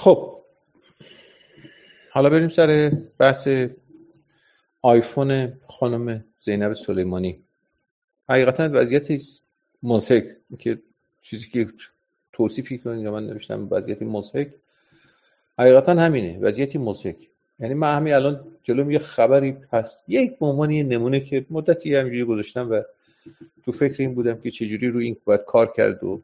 خب حالا بریم سر بحث آیفون خانم زینب سلیمانی. حقیقتا وضعیتی مضحک که چیزی که توصیفی کنید یا من نوشتم وضعیتی مضحک، حقیقتا همینه، وضعیتی مضحک. یعنی من همین الان جلوم یه خبری هست، یک به عنوان یه نمونه که مدتی همینجوری گذاشتم و تو فکر این بودم که چجوری روی این باید کار کرد و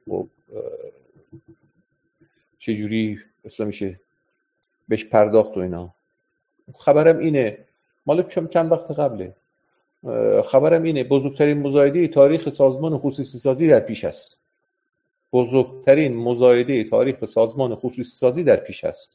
چجوری اصلا میشه بهش پرداخت و اینا. خبرم اینه، مال چند وقت قبله، خبرم اینه بزرگترین مزایده تاریخ سازمان خصوصی سازی در پیش است. بزرگترین مزایده تاریخ سازمان خصوصی سازی در پیش است.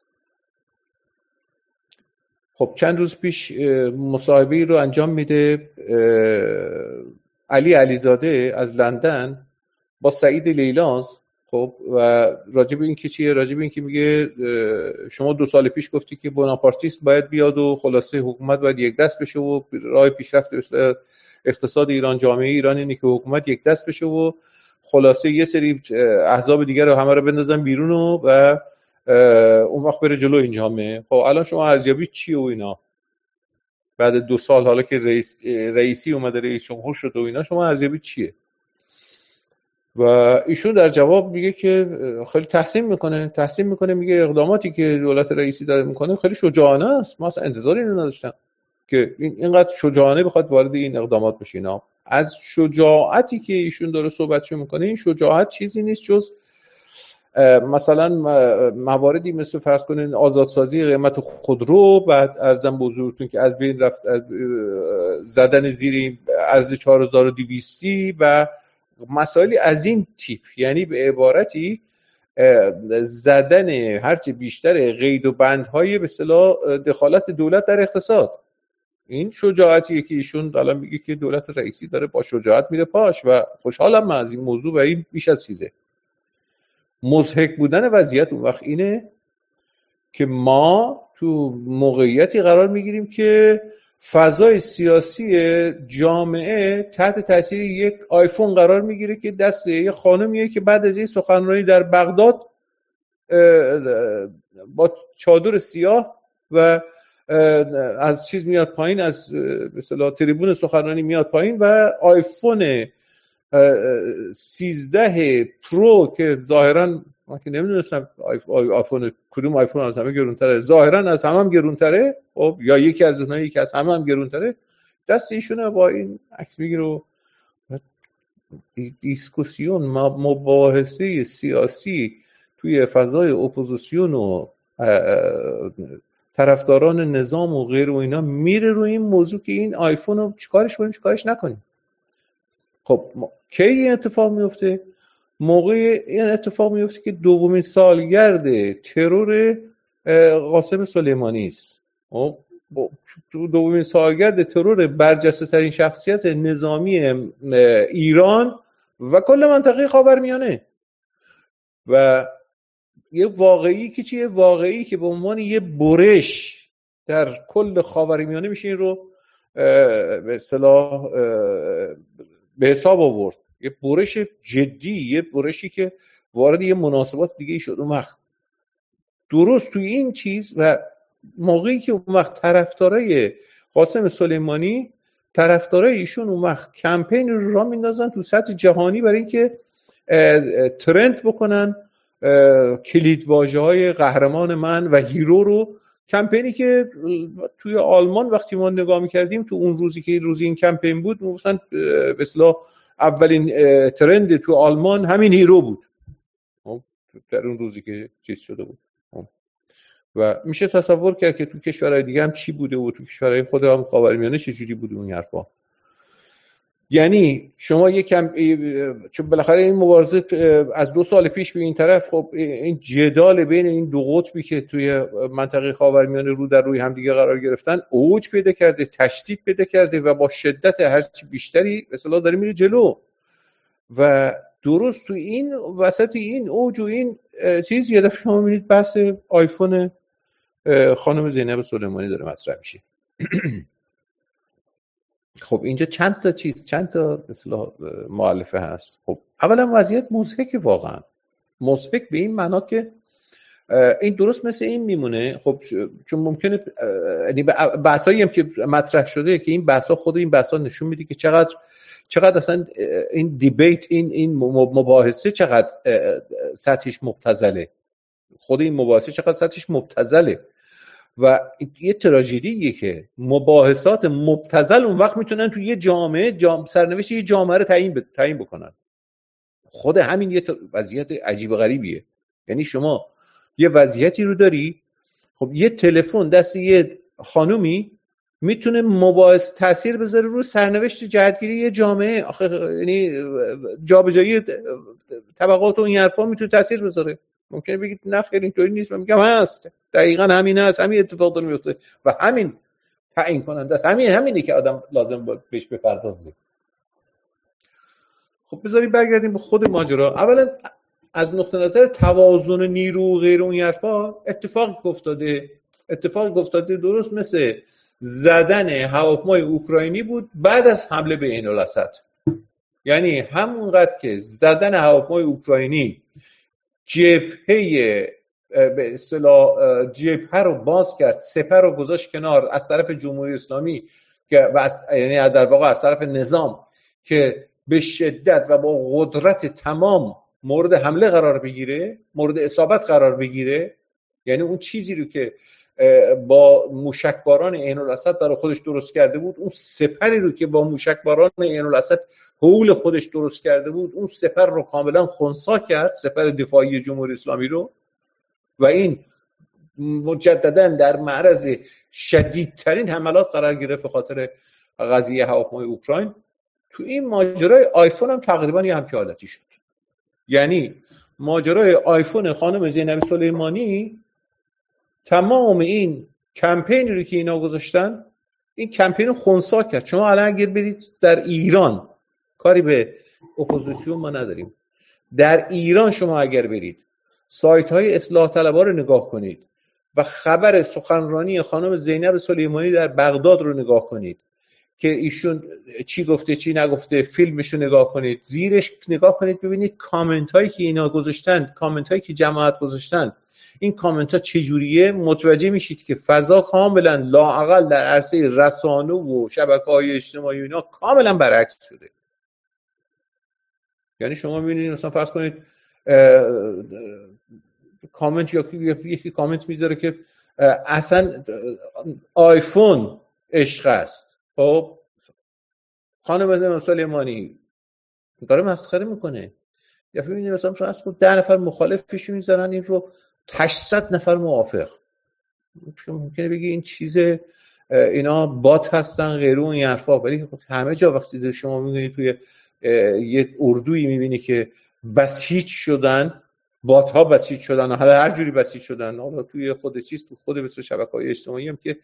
خب چند روز پیش مصاحبه‌ای رو انجام میده علی علیزاده از لندن با سعید لیلانز. خب و راجب این که چیه؟ راجب این که میگه شما 2 سال پیش گفتی که بناپارتیست باید بیاد و خلاصه حکومت باید یک دست بشه و راه پیشرفت اقتصاد ایران، جامعه ایران اینه که حکومت یک دست بشه و خلاصه یه سری احزاب دیگر رو همه رو بندازن بیرون و اون وقت بره جلو این جامعه. خب الان شما ارزیابی چیه و اینا؟ بعد 2 سال حالا که رئیسی اومده، رئیس جمهور شد و اینا، شما ارزیابی چیه؟ و ایشون در جواب میگه که خیلی تحسین میکنه، میگه اقداماتی که دولت رئیسی داره میکنه خیلی شجاعانه است. ما اصلا انتظاری اینو نداشتم که اینقدر شجاعانه بخواد وارد این اقدامات بشه. اینا از شجاعتی که ایشون داره صحبتشو میکنه، این شجاعت چیزی نیست جز مثلا مواردی مثل فرض کنین آزادسازی قیمت خودرو، بعد ارزم بزرگتون که از بین رفت زدن زیر ارز 4200 و مسائلی از این تیپ. یعنی به عبارتی زدن هرچه بیشتر قید و بندهای به اصطلاح دخالت دولت در اقتصاد. این شجاعتیه که ایشون الان میگه که دولت رئیسی داره با شجاعت میره پاش و خوشحالم من از این موضوع و این بیش از چیزه. مضحک بودن وضعیت اون وقت اینه که ما تو موقعیتی قرار میگیریم که فضای سیاسی جامعه تحت تاثیر یک آیفون قرار میگیره که دست یک خانمیه که بعد از این سخنرانی در بغداد با چادر سیاه و از چیز میاد پایین، از مثلا تریبون سخنرانی میاد پایین و آیفون 13 پرو که ظاهرا من که نمیدونستم آیفون کدوم آیفون از همه گرونتره، ظاهرا از همه هم گرونتره، خب یا یکی از اونها یکی از همه هم گرونتره، دست ایشونه با این عکس میگیره و دیسکوسیون مباحثه سیاسی توی فضای اپوزیسیون و طرفداران نظام و غیر و اینا میره روی این موضوع که این آیفون رو چیکارش کنیم چیکارش نکنیم. خب کی این اتفاق میفته؟ موقع این اتفاق میفته که 2مین سالگرد ترور قاسم سلیمانی است. خب 2مین سالگرد ترور برجسته ترین شخصیت نظامی ایران و کل منطقه خاورمیانه و یه واقعی که چیه؟ واقعی که به عنوان یه برش در کل خاورمیانه میشه این رو به اصطلاح به حساب آورد. یه برش جدی، یه برشی که وارد یه مناسبات دیگه شد. اون وقت درست توی این چیز و موقعی که اون وقت طرفدارای قاسم سلیمانی، طرفدارای ایشون اون وقت کمپین رو راه میندازن تو سطح جهانی برای اینکه ترند بکنن کلیدواژه‌های قهرمان من و هیرو رو. کمپینی که توی آلمان وقتی ما نگاه می‌کردیم تو اون روزی که روزی این کمپین بود، مثلا به اصطلاح اولین ترند تو آلمان همین هیرو بود در اون روزی که چیز شده بود. و میشه تصور کرد که تو کشورهای دیگه هم چی بوده و تو کشورهای خود هم خاورمیانه چه جوری بوده اون حرفا. یعنی شما یکم چون بالاخره این مبارزه از 2 سال پیش به این طرف، خب این جدال بین این دو قطبی که توی منطقه خاورمیانه رو در روی هم دیگه قرار گرفتن اوج پیدا کرده، تشدید پیدا کرده و با شدت هرچی بیشتری اصلا داره میره جلو. و درست تو این وسط این اوج و این چیز یه دفعه شما میبینید بحث آیفون خانم زینب سلیمانی داره مطرح میشه. خب اینجا چند تا مثلا مؤلفه هست. خب اولا وضعیت مضحک، واقعا مضحک به این معنا که این درست مثل این میمونه. خب چون ممکنه یعنی بحثایی هم که مطرح شده که این بحثا، خود این بحثا نشون میده که چقدر اصلا این دیبیت، این مباحثه چقدر سطحش مبتذله. خود این مباحثه چقدر سطحش مبتذله و یه تراژدیه که مباحثات مبتذل اون وقت میتونن تو یه جامعه سرنوشت یه جامعه رو تعیین بکنن. خود همین یه وضعیت عجیب و غریبیه. یعنی شما یه وضعیتی رو داری، خب یه تلفن دست یه خانومی میتونه مباحث تاثیر بذاره رو سرنوشت جهتگیری یه جامعه. یعنی جابجایی طبقات و این حرفا میتونه تاثیر بذاره. ممکنه بگید نه خیلی اینطوری نیست. من میگم هست، دقیقاً همین هست، همین اتفاق داره میفته و همین تعیین کننده است. همینی که آدم لازم بهش بپردازه. خب بذارید برگردیم به خود ماجرا. اولا از نقطه نظر توازن نیرو و غیر اون حرفا اتفاقی افتاده درست مثل زدن هواپیمای اوکراینی بود بعد از حمله به عین الاسد. یعنی همونقدر که زدن هواپیمای اوکراینی جبهه به اصطلاح جبهه رو باز کرد، سپر رو گذاشت کنار از طرف جمهوری اسلامی که یعنی در واقع از طرف نظام که به شدت و با قدرت تمام مورد حمله قرار بگیره، مورد اصابت قرار بگیره. یعنی اون چیزی رو که با موشکباران عین الاسد برای خودش درست کرده بود، اون سپری رو که با موشکباران عین الاسد حول خودش درست کرده بود، اون سپر رو کاملا خنثی کرد، سپر دفاعی جمهوری اسلامی رو، و این مجددا در معرض شدیدترین حملات قرار گرفت به خاطر قضیه هواپیمای اوکراین. تو این ماجرای آیفون هم تقریبا یه همچین حالتی شد. یعنی ماجرای آیفون خانم زینب سلیمانی، تمام این کمپینی رو که اینا گذاشتن، این کمپین خنثی کرد. شما الان اگر برید در ایران، کاری به اپوزیسیون ما نداریم، در ایران شما اگر برید سایت های اصلاح طلبها رو نگاه کنید و خبر سخنرانی خانم زینب سلیمانی در بغداد رو نگاه کنید که ایشون چی گفته چی نگفته، فیلمش رو نگاه کنید، زیرش نگاه کنید ببینید کامنت هایی که اینا گذاشتن، کامنت هایی که جماعت گذاشتن، این کامنت ها چجوریه، متوجه میشید که فضا کاملا لااقل در عرصه رسانه و شبکه‌های اجتماعی اینا کاملا برعکس شده. یعنی شما میبینید مثلا فرض کنید کامنت یا یکی کامنت میذاره که اصلا آیفون عشق است. خب خانم سلیمانی داره مسخره میکنه. یا ببینید مثلا فرض کنید 10 نفر مخالفش میذارن این رو 800 نفر موافق. ممکنه بگی این چیز اینا بات هستن غیره اون حرفا، ولی همه جا وقتی شما میبینید توی یه اردویی میبینی که بسیج شدن، بات ها بسیج شدن، حالا هر جوری بسیج شدن، حالا توی خود تو خود مثل شبکه‌های اجتماعی هم که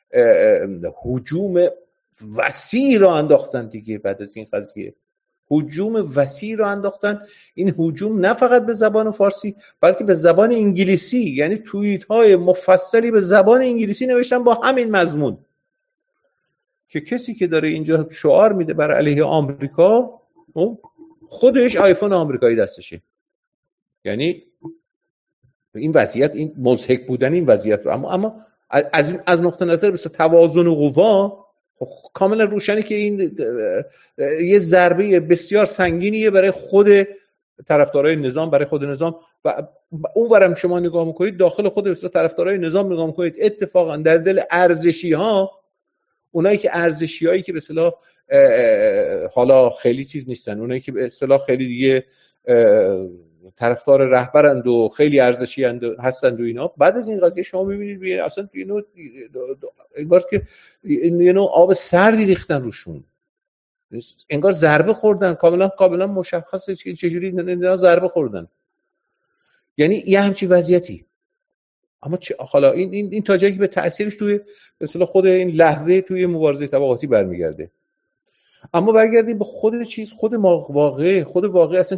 هجوم وسیع را انداختن دیگه. بعد از این قضیه هجوم وسیع را انداختن. این هجوم نه فقط به زبان فارسی بلکه به زبان انگلیسی، یعنی توییت های مفصلی به زبان انگلیسی نوشتن با همین مضمون که کسی که داره اینجا شعار میده بر علیه آمریکا خودش آیفون آمریکایی دستشه. یعنی این وضعیت، این مضحک بودن این وضعیت رو، اما از نقطه نظر بس توازن قوا کاملا روشنه که این یه ضربه بسیار سنگینیه برای خود طرفدارای نظام، برای خود نظام. و اون ورم شما نگاه میکنید داخل خود طرفدارای نظام نگاه میکنید، اتفاقا در دل ارزشی ها، اونایی که ارزشی هایی که به اصطلاح حالا خیلی چیز نیستن، اونایی که به اصطلاح خیلی دیگه طرفدار رهبرند و خیلی ارزشی هستند و اینا، بعد از این قضیه شما میبینید اصلا انگار که یه نوع آب سردی ریختن روشون، انگار ضربه خوردن. کاملا مشخصه چجوری ضربه خوردن. یعنی یه همچین وضعیتی. اما حالا این تا جایی که به تأثیرش توی به اصطلاح خود این لحظه توی مبارزه طبقاتی برمیگرده. اما برگردیم به خود چیز، خود واقع اصلا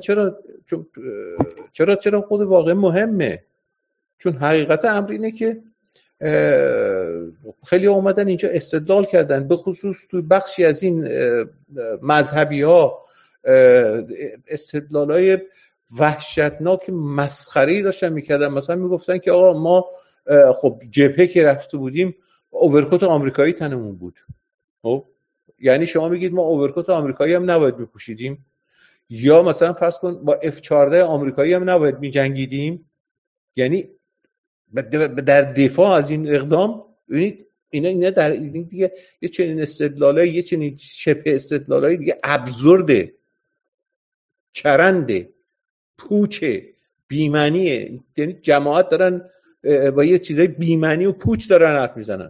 چرا خود واقع مهمه؟ چون حقیقت امر اینه که خیلی اومدن اینجا استدلال کردن، به خصوص توی بخشی از این مذهبی ها استدلالای وحشتناک مسخره‌ای داشتن میکردن. مثلا میگفتن که آقا ما خب جبهه که رفته بودیم اوورکوت آمریکایی تنمون بود. خب یعنی شما میگید ما اوورکوت آمریکایی هم نباید میپوشیدیم؟ یا مثلا فرض کن با F-14 آمریکایی هم نباید میجنگیدیم؟ یعنی در دفاع از این اقدام ببینید اینا در این دیگه یه چنین استدلالایی، یه چنین شبه استدلالایی دیگه ابزورده، چرنده، پوچه، بی‌معنیه. یعنی جماعت دارن با یه چیزای بی‌معنی و پوچ دارن حرف میزنن.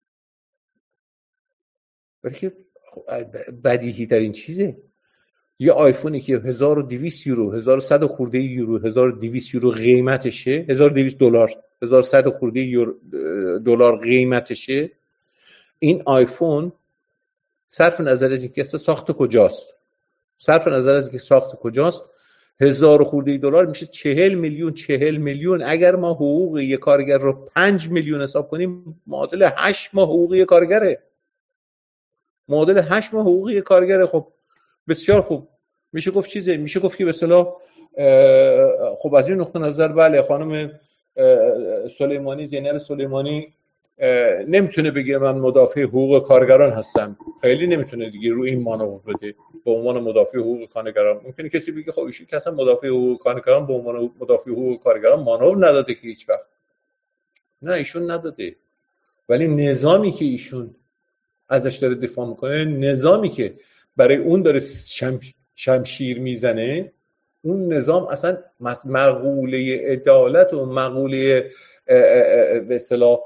بلکه بدیهی ترین چیزه یه آیفونی که 1200 یورو، 1100 خورده یورو، 1200 یورو قیمتشه، 1200 دلار، 1100 خورده دلار قیمتشه. این آیفون صرف نظر از اینکه ساخت کجاست، صرف نظر از اینکه ساخت کجاست، 1000 خورده دلار میشه 40 میلیون. 40 میلیون اگر ما حقوق یک کارگر رو 5 میلیون حساب کنیم معادل 8 ماه حقوق یک کارگره. معادل 8 ماه حقوق یک کارگره. خب بسیار خوب. میشه گفت چیزه، میشه گفت که به اصطلاح خب از این نقطه نظر بله خانم سلیمانی، زینب سلیمانی نمیتونه بگه من مدافع حقوق کارگران هستم. خیلی نمیتونه دیگه رو این مانور بده به عنوان مدافع حقوق کارگران. ممکنه کسی بگه خب ایشون که اصلا مدافع حقوق کارگران به عنوان مدافع حقوق کارگران مانور نداده که هیچ وقت. نه ایشون نداده، ولی نظامی که ایشون ازش داره دفاع میکنه، نظامی که برای اون داره شمشیر میزنه، اون نظام اصلا مقوله عدالت و مقوله به اصطلاح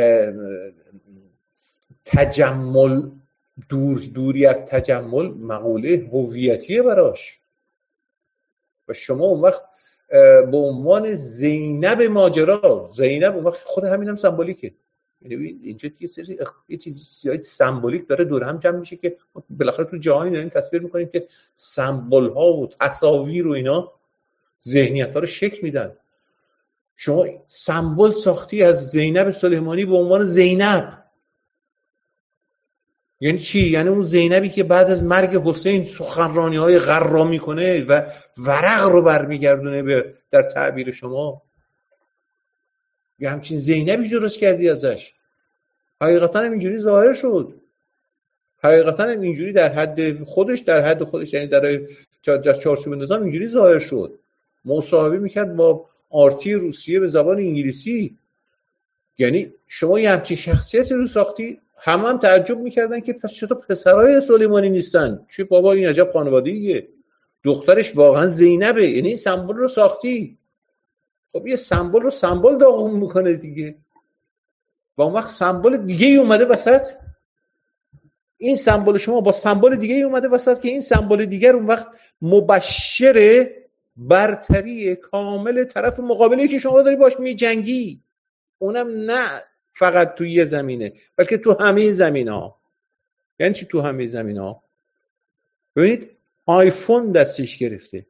تجمل، دوری از تجمل، مقوله هویتیه براش. و شما اون وقت به عنوان زینب ماجرا، زینب اون وقت خود همین هم سمبولیکه. یعنی اینجا یه سری یه چیزی سمبولیک داره دور هم جمع میشه که بالاخره تو جهانی داریم تصویر میکنیم که سمبل ها و تصاویر و اینا ذهنیت ها رو شکل میدن. شما سمبل ساختی از زینب سلیمانی به عنوان زینب. یعنی چی؟ یعنی اون زینبی که بعد از مرگ حسین سخنرانی های غرا میکنه و ورق رو برمیگردونه به در تعبیر شما. یه همچین زینبی درست کردی ازش. حقیقتا هم اینجوری ظاهر شد. حقیقتا هم اینجوری در حد خودش یعنی در چارچوب نظام اینجوری ظاهر شد. مصاحبه میکرد با آرتی روسیه به زبان انگلیسی. یعنی شما یه همچین شخصیتی رو ساختی، هم تعجب میکردن که پس چطور پسرای سلیمانی نیستن؟ چه بابا این عجب خانواده‌ایه، دخترش واقعا زینبه. یعنی این سمبل رو ساختی. خب یه سمبل رو سمبل داغون میکنه دیگه. و اون وقت سمبل دیگه ای اومده وسط. این سمبل شما با سمبل دیگه ای اومده وسط که این سمبل دیگر اون وقت مبشر برتری کامل طرف مقابلی که شما داری باش میجنگی. اونم نه فقط توی یه زمینه بلکه تو همه زمینه‌ها. یعنی چی تو همه زمینه‌ها؟ ببینید آیفون دستش گرفته.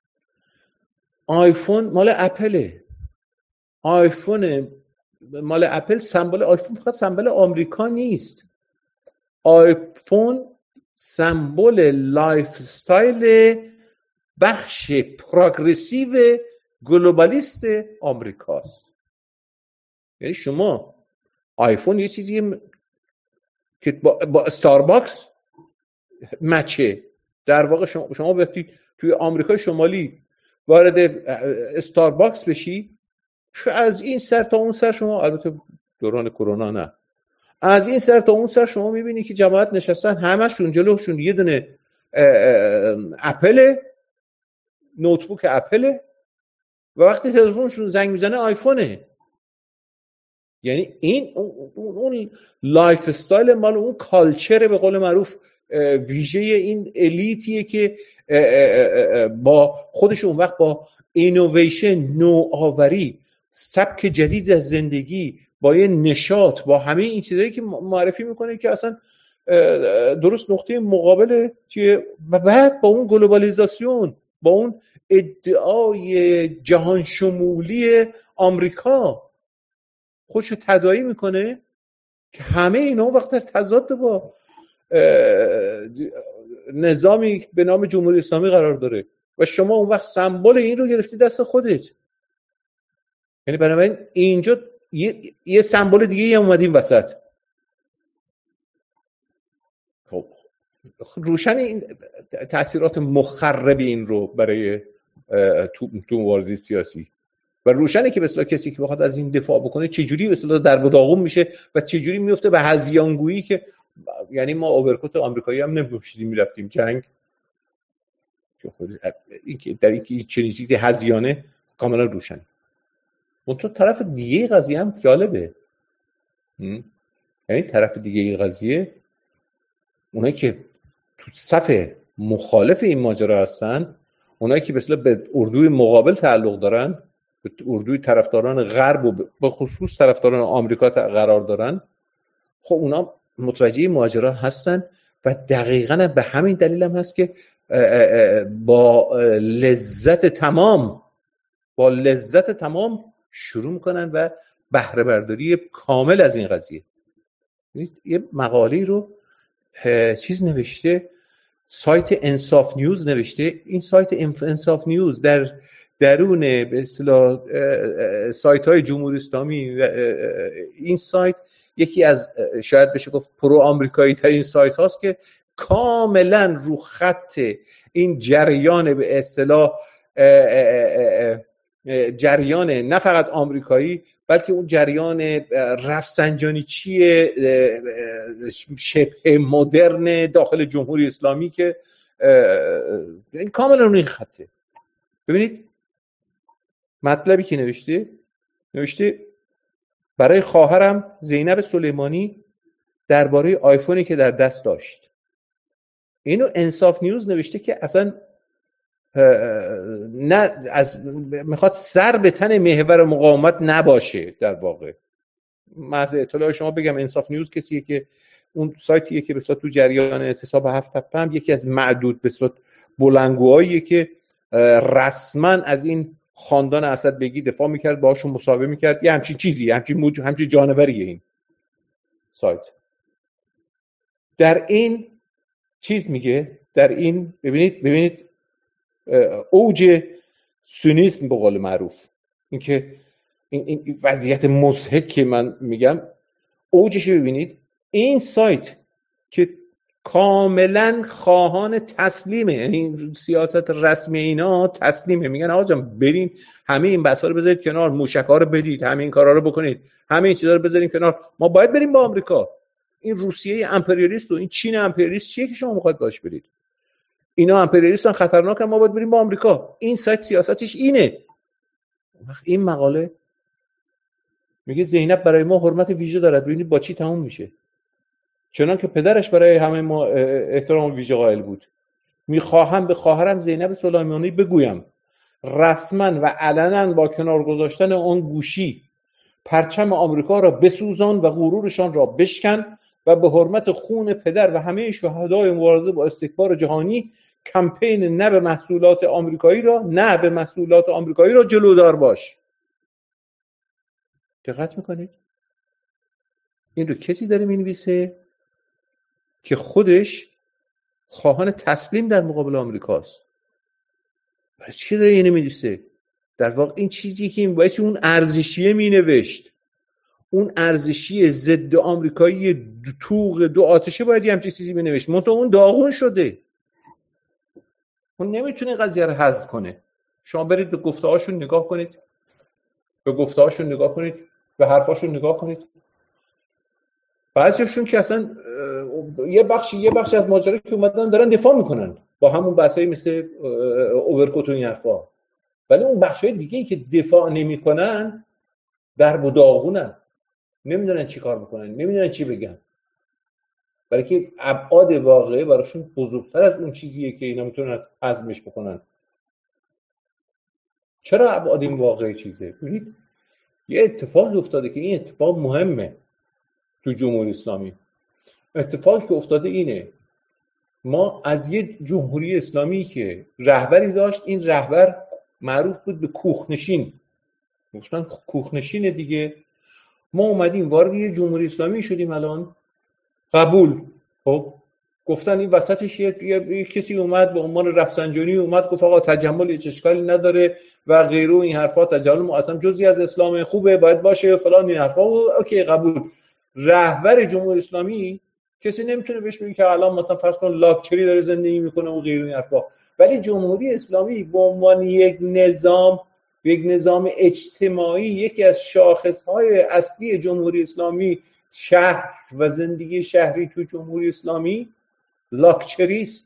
آیفون مال اپله. آیفون مال اپل، سمبل آیفون فقط سمبل آمریکا نیست. آیفون سمبل لایف استایل بخش پروگرسیو گلوبالیست آمریکاست. یعنی شما آیفون یه چیزی که با استارباکس مچه. در واقع شما وقتی توی آمریکای شمالی وارد استارباکس بشی، از این سر تا اون سر شما، البته دوران کرونا نه، از این سر تا اون سر شما میبینی که جماعت نشستن، همشون جلوشون یه دونه اپل، نوتبوک اپل، و وقتی تلفنشون زنگ میزنه آیفونه. یعنی این اون لایف استایل مال اون کالچر به قول معروف ویژه این الیتیه که با خودش اون وقت با اینویشن، نوآوری، سبک جدید از زندگی، با یه نشاط، با همه این چیزایی که معرفی میکنه که اصلا درست نقطه مقابل چیه. و بعد با اون گلوبالیزاسیون، با اون ادعای جهان شمولی آمریکا خودشو تداعی میکنه که همه اینا وقت در تضاد با نظامی به نام جمهوری اسلامی قرار داره. و شما اون وقت سمبل این رو گرفتی دست خودت. یعنی بنابراین اینجا یه سمبل دیگه یه اومدیم وسط. خب روشن این تأثیرات مخرب این رو برای تو مبارزه سیاسی و روشنه که به اصطلاح کسی که بخواد از این دفاع بکنه چجوری به اصطلاح در داغون میشه و چجوری میفته به هذیانگویی که یعنی ما اوورکوت آمریکایی هم نمی‌پوشیدیم میرفتیم جنگ. این در اینکه چنین چیزی هذیانه کاملا روشنه. اون تو طرف دیگه قضیه هم جالبه. یعنی طرف دیگه قضیه اونایی که تو صف مخالف این ماجرا هستن، اونایی که به اردوی مقابل تعلق دارن، به اردوی طرفداران غرب و به خصوص طرفداران آمریکا قرار دارن، خب اونا متوجه ماجرا هستن و دقیقاً به همین دلیل هم هست که با لذت تمام شروع میکنن و بهره برداری کامل از این قضیه. یه مقاله رو چیز نوشته، سایت انصاف نیوز نوشته. این سایت انصاف نیوز در درون به اصطلاح سایت های جمهوری اسلامی، این سایت یکی از شاید بشه گفت پرو آمریکایی ترین سایت هاست که کاملا رو خط این جریان به اصطلاح جریان نه فقط آمریکایی بلکه اون جریان رفسنجانیچی شبه مدرن داخل جمهوری اسلامی که این کاملا اون این خطه. ببینید مطلبی که نوشته برای خواهرم زینب سلیمانی درباره آیفونی که در دست داشت. اینو انصاف نیوز نوشته که اصلا نه میخواد سر به تن محور مقاومت نباشه. در واقع محض اطلاع شما بگم انصاف نیوز کسیه که اون سایتیه که به اصطلاح تو جریان اعتصاب 7 تپه هم یکی از معدود به اصطلاح بلندگوهاییه که رسما از این خاندان اسدبگی دفاع میکرد، باهاشون مصاحبه میکرد. یه همچین چیزی، همچین جانوریه این سایت. در این چیز میگه، در این ببینید اوج سونیسم به قول معروف، اینکه این وضعیت مضحک که من میگم اوجش ببینید. این سایت که کاملا خواهان تسلیمه، یعنی سیاست رسمی اینا تسلیمه، میگن آقا جان برین همه این بحثا رو بذارید کنار، موشک‌ها رو بدید، همه این کارا رو بکنید، همه این چیزا رو بذاریم کنار، ما باید بریم با آمریکا. این روسیه امپریالیست و این چین امپریالیست چیه که شما میخواید باش برید؟ اینا امپریالیستن، خطرناکن، ما باید بریم با آمریکا. این سایت سیاستش اینه. این مقاله میگه زینب برای ما حرمت ویژه دارد. ببینید با چی تموم میشه. چنان که پدرش برای همه ما احترام ویژه قائل بود. میخواهم به خواهرم زینب سلیمانی بگویم رسما و علنا با کنار گذاشتن اون گوشی پرچم آمریکا را بسوزان و غرورشان را بشکن و به حرمت خون پدر و همه شهدای مبارزه با استکبار جهانی کمپین نه به محصولات آمریکایی را جلودار باش. دقت میکنید؟ این رو کسی داره مینویسه که خودش خواهان تسلیم در مقابل آمریکاست. برای چی داره اینو مینویسه؟ در واقع این چیزی که این باعث اون ارزشیه مینوشت، اون ارزشی ضد آمریکایی توغ دو آتشه باید یه همچین چیزی بنوشت. منتها اون داغون شده، اون نمیتونه قضیه رو حذف کنه. شما برید به گفته‌هاشون نگاه کنید، به حرفاشون نگاه کنید. بعضیشون که اصلا یه بخشی از ماجرا که اومدن دارن دفاع میکنن با همون بحثایی مثل اوورکوت و این حرفا، ولی اون بخشای دیگه‌ای که دفاع نمیکنن در و داغونن، نمیدونن چی کار بکنن، نمیدونن چی بگن، برای که ابعاد واقعه براشون بزرگتر از اون چیزیه که اینا میتونن هضمش بکنن. چرا ابعاد این واقعه چیزه؟ ببینید یه اتفاق افتاده که این اتفاق مهمه تو جمهوری اسلامی. اتفاقی که افتاده اینه، ما از یه جمهوری اسلامی که رهبری داشت، این رهبر معروف بود به کوخنشین، گفتن کوخنشین دیگه، ما اومدیم وارد یه جمهوری اسلامی شدیم الان، قبول. خب گفتن این وسطش یه کسی اومد به عنوان رفسنجانی اومد گفت آقا تجمل هیچ اشکالی نداره و غیره این حرفا، تجمل اصلا جزئی از اسلام، خوبه باید باشه فلان این حرفا. اوکی قبول. رهبر جمهوری اسلامی کسی نمیتونه بهش بگه که الان مثلا فرض کن لاکچری داره زندگی میکنه و غیره این حرفا، ولی جمهوری اسلامی به عنوان یک نظام اجتماعی، یکی از شاخصهای اصلی جمهوری اسلامی شهر و زندگی شهری تو جمهوری اسلامی لاکچری است.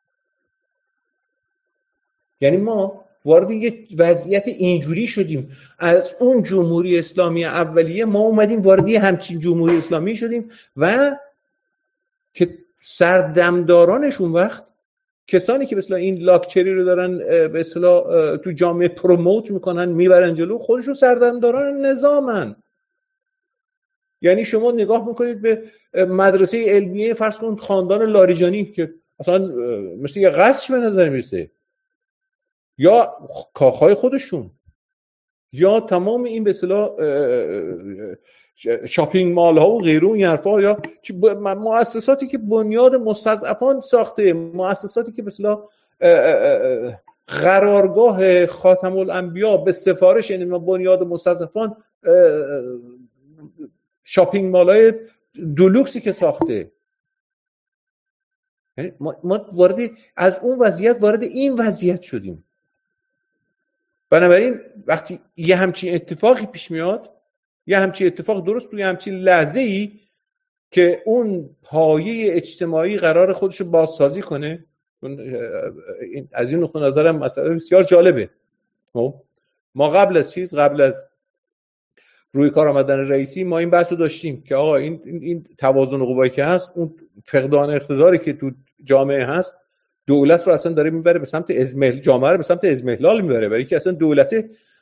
یعنی ما وارد یه وضعیت اینجوری شدیم، از اون جمهوری اسلامی اولیه ما اومدیم وارد همچین جمهوری اسلامی شدیم و که سردمدارانش اون وقت کسانی که مثلا این لاکچری رو دارن به اصطلاح تو جامعه پروموت میکنن میبرن جلو، خودشون سردمداران نظامن. یعنی شما نگاه میکنید به مدرسه علمیه فرض کن خاندان لاریجانی که اصلا مثل یه قصر به نظر میرسه، یا کاخهای خودشون، یا تمام این به اصطلاح شاپینگ مال ها و غیره این حرفا، یا مؤسساتی که بنیاد مستضعفان ساخته، مؤسساتی که به اصطلاح قرارگاه خاتم الانبیا به سفارش یعنی بنیاد مستضعفان، شاپینگ مال های دولوکسی که ساخته. یعنی ما وارد از اون وضعیت وارد این وضعیت شدیم. بنابراین وقتی یه همچین اتفاقی پیش میاد، یه همچین اتفاق درست توی همچین لحظه‌ای که اون پایه اجتماعی قرار خودش رو بازسازی کنه، از این نقطه نظرم مسئله بسیار جالبه. ما قبل از روی کار آمدن رئیسی ما این بحث رو داشتیم که آقا این توازن قوایی که هست، اون فقدان اقتداری که تو جامعه هست، دولت رو اصلا داره میبره به سمت جامعه رو به سمت ازمهلال میبره، برای اینکه اصلا دولت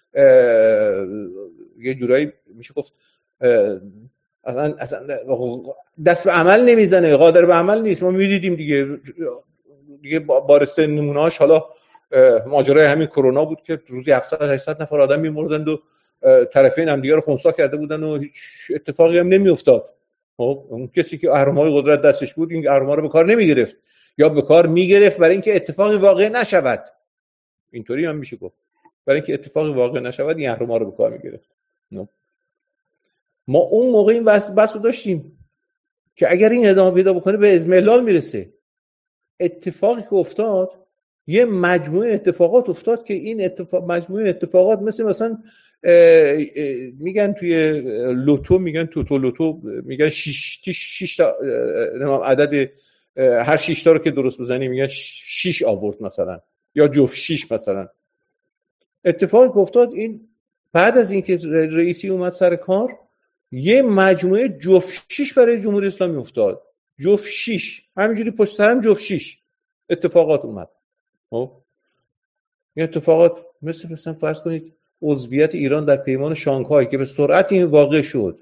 یه جورایی میشه گفت اصلا دست به عمل نمیزنه، قادر به عمل نیست. ما میدیدیم دیگه بارسته نمونهاش، حالا ماجرای همین کرونا بود که روزی 700-800 نفر آدم میمردند و طرفین هم دیگه رو خنثی کرده بودن و هیچ اتفاقی هم نمیافتاد. خب اون کسی که اهرم‌های قدرت دستش بود این اهرم‌ها رو به کار نمیگرفت، یا به کار میگرفت برای اینکه اتفاقی واقع نشود. اینطوری هم میشه گفت، برای اینکه اتفاقی واقع نشود این اهرم‌ها رو به کار میگرفت. ما اون موقع این بحث رو داشتیم که اگر این ادامه پیدا بکنه به اذمهلال میرسه. اتفاقی که افتاد، یه مجموعه اتفاقات افتاد که این مجموعه اتفاقات مثلا میگن توی لوتو، میگن توتو لوتو، میگن 6 تا عدد، هر 6 تا رو که درست بزنی میگن 6 آورد مثلا، یا جفت 6 مثلا. اتفاقی که افتاد این بعد از اینکه رئیسی اومد سر کار، یه مجموعه جفت 6 برای جمهوری اسلامی افتاد. جفت 6 همینجوری پشت سر هم جفت 6 اتفاقات اومد. خب این اتفاقات مثلا فرض کنید عضویت ایران در پیمان شانگهای که به سرعت این واقع شد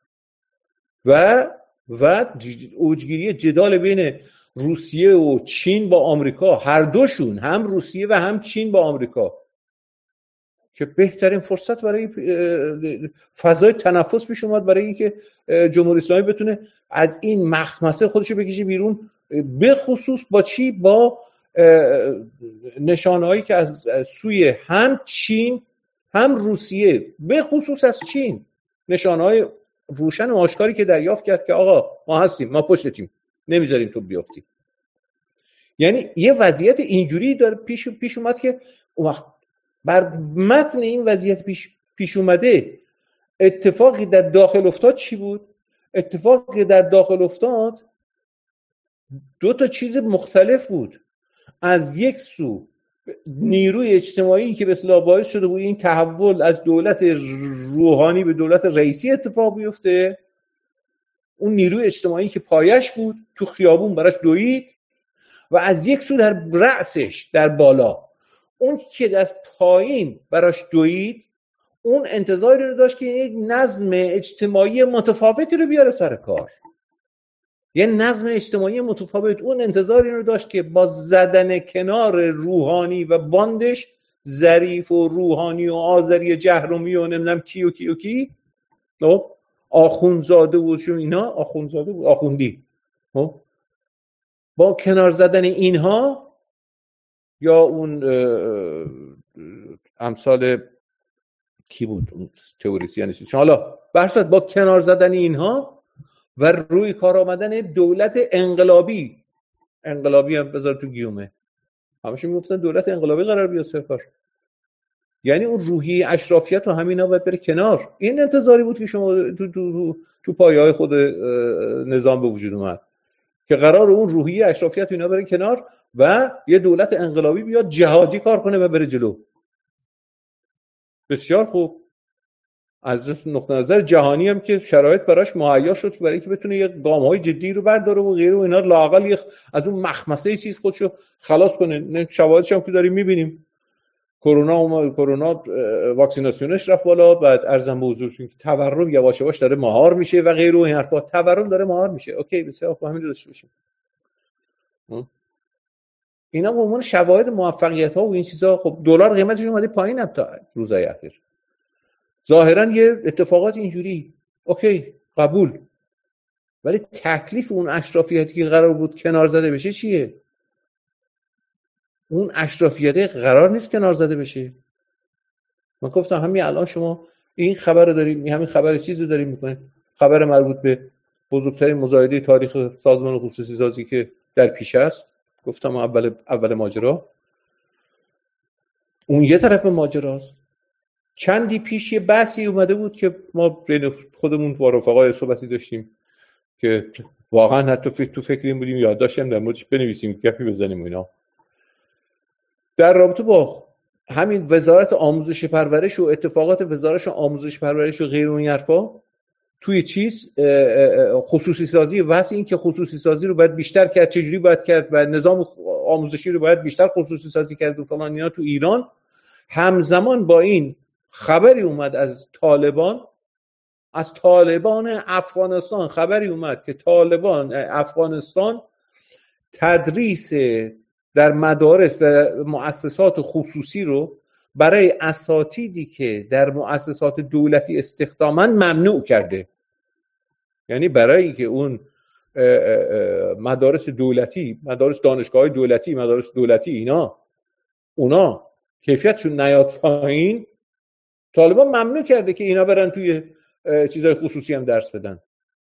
و اوجگیری جدال بین روسیه و چین با آمریکا، هر دوشون، هم روسیه و هم چین با آمریکا، که بهترین فرصت برای فضای تنفس پیش اومد برای اینکه جمهوری اسلامی بتونه از این مخمسه خودش رو بکشه بیرون، به خصوص با چی؟ با نشانه‌هایی که از سوی هم چین هم روسیه، به خصوص از چین، نشانه‌های روشن و آشکاری که دریافت کرد که آقا ما هستیم، ما پشتتیم، نمیذاریم تو بیافتی. یعنی یه وضعیت اینجوری داره پیش اومد که اون وقت بر متن این وضعیت پیش اومده اتفاقی در داخل افتاد. چی بود؟ اتفاقی در داخل افتاد دو تا چیز مختلف بود. از یک سو نیروی اجتماعی که به اصطلاح باعث شده بود این تحول از دولت روحانی به دولت رئیسی اتفاق بیفته، اون نیروی اجتماعی که پایش بود تو خیابون براش دوید، و از یک سو در رأسش در بالا اون که از پایین براش دوید، اون انتظاری رو داشت که یک نظم اجتماعی متفاوتی رو بیاره سر کار. یه نظم اجتماعی متفاوت، اون انتظاری رو داشت که با زدن کنار روحانی و باندش، ظریف و روحانی و آذری جهرمی و نمیدونم کی و کی و کی، آخوندزاده و اینا، آخوندی، با کنار زدن اینها یا اون امثال کی بود اون تئوریسین چیز، حالا بحث با کنار زدن اینها و روی کار آمدن دولت انقلابی هم بذار تو گیومه، همشون میگفتن دولت انقلابی قرار بیاد سر، یعنی اون روحی اشرافیت و همینا باید بره کنار. این انتظاری بود که شما تو پایه‌های خود نظام به وجود اومد که قرار اون روحی اشرافیت اینا بره کنار و یه دولت انقلابی بیاد جهادی کار کنه و بره جلو. بسیار خوب. از نقطه نظر جهانی هم که شرایط براش مهیا شد برای اینکه بتونه یه گام‌های جدی رو برداره و غیره و اینا، لااقل از اون مخمسه چیز خودشو خلاص کنه. شواهدش هم که داریم می‌بینیم، کرونا واکسیناسیونش رفت بالا، بعد ارزم به حضورتون که تورم یواش یواش داره مهار میشه و غیره و این حرفا. تورم داره مهار میشه، اوکی، بسیار خوب، همین رو داشته باشیم. اینا به عنوان شواهد موفقیت‌ها و این چیزا. خب دلار قیمتش اومده پایین تا روزهای اخیر، ظاهرا یه اتفاقات اینجوری، اوکی، قبول. ولی تکلیف اون اشرافیتی که قرار بود کنار زده بشه چیه؟ اون اشرافیت قرار نیست کنار زده بشه. من گفتم همین الان شما این خبر رو داریم، همین خبر چیز رو داریم میکنید، خبر مربوط به بزرگترین مزایده تاریخ سازمان خصوصی سازی که در پیش است. گفتم اول ماجرا اون یه طرف ماجراست. چندی پیش یه بحثی اومده بود که ما بین خودمون با رفقای صحبتی داشتیم که واقعا حتی تو فکر این بودیم یادداشتم در موردش بنویسیم، گپی بزنیم اینا، در رابطه با همین وزارت آموزش پرورش و اتفاقات وزارت آموزش پرورش و غیر اون حرفا توی چیز خصوصی سازی، واسه این که خصوصی سازی رو باید بیشتر کرد، چجوری باید کرد و نظام آموزشی رو باید بیشتر خصوصی سازی کرد و فلان اینا تو ایران. همزمان با این خبری اومد از طالبان افغانستان، خبری اومد که طالبان افغانستان تدریس در مدارس و مؤسسات خصوصی رو برای اساتیدی که در مؤسسات دولتی استخدامن ممنوع کرده. یعنی برای اینکه اون مدارس دولتی، مدارس دانشگاه‌های دولتی، مدارس دولتی اونا کیفیتشون نیاد پایین، طالبان ممنوع کرده که اینا برن توی چیزای خصوصی هم درس بدن.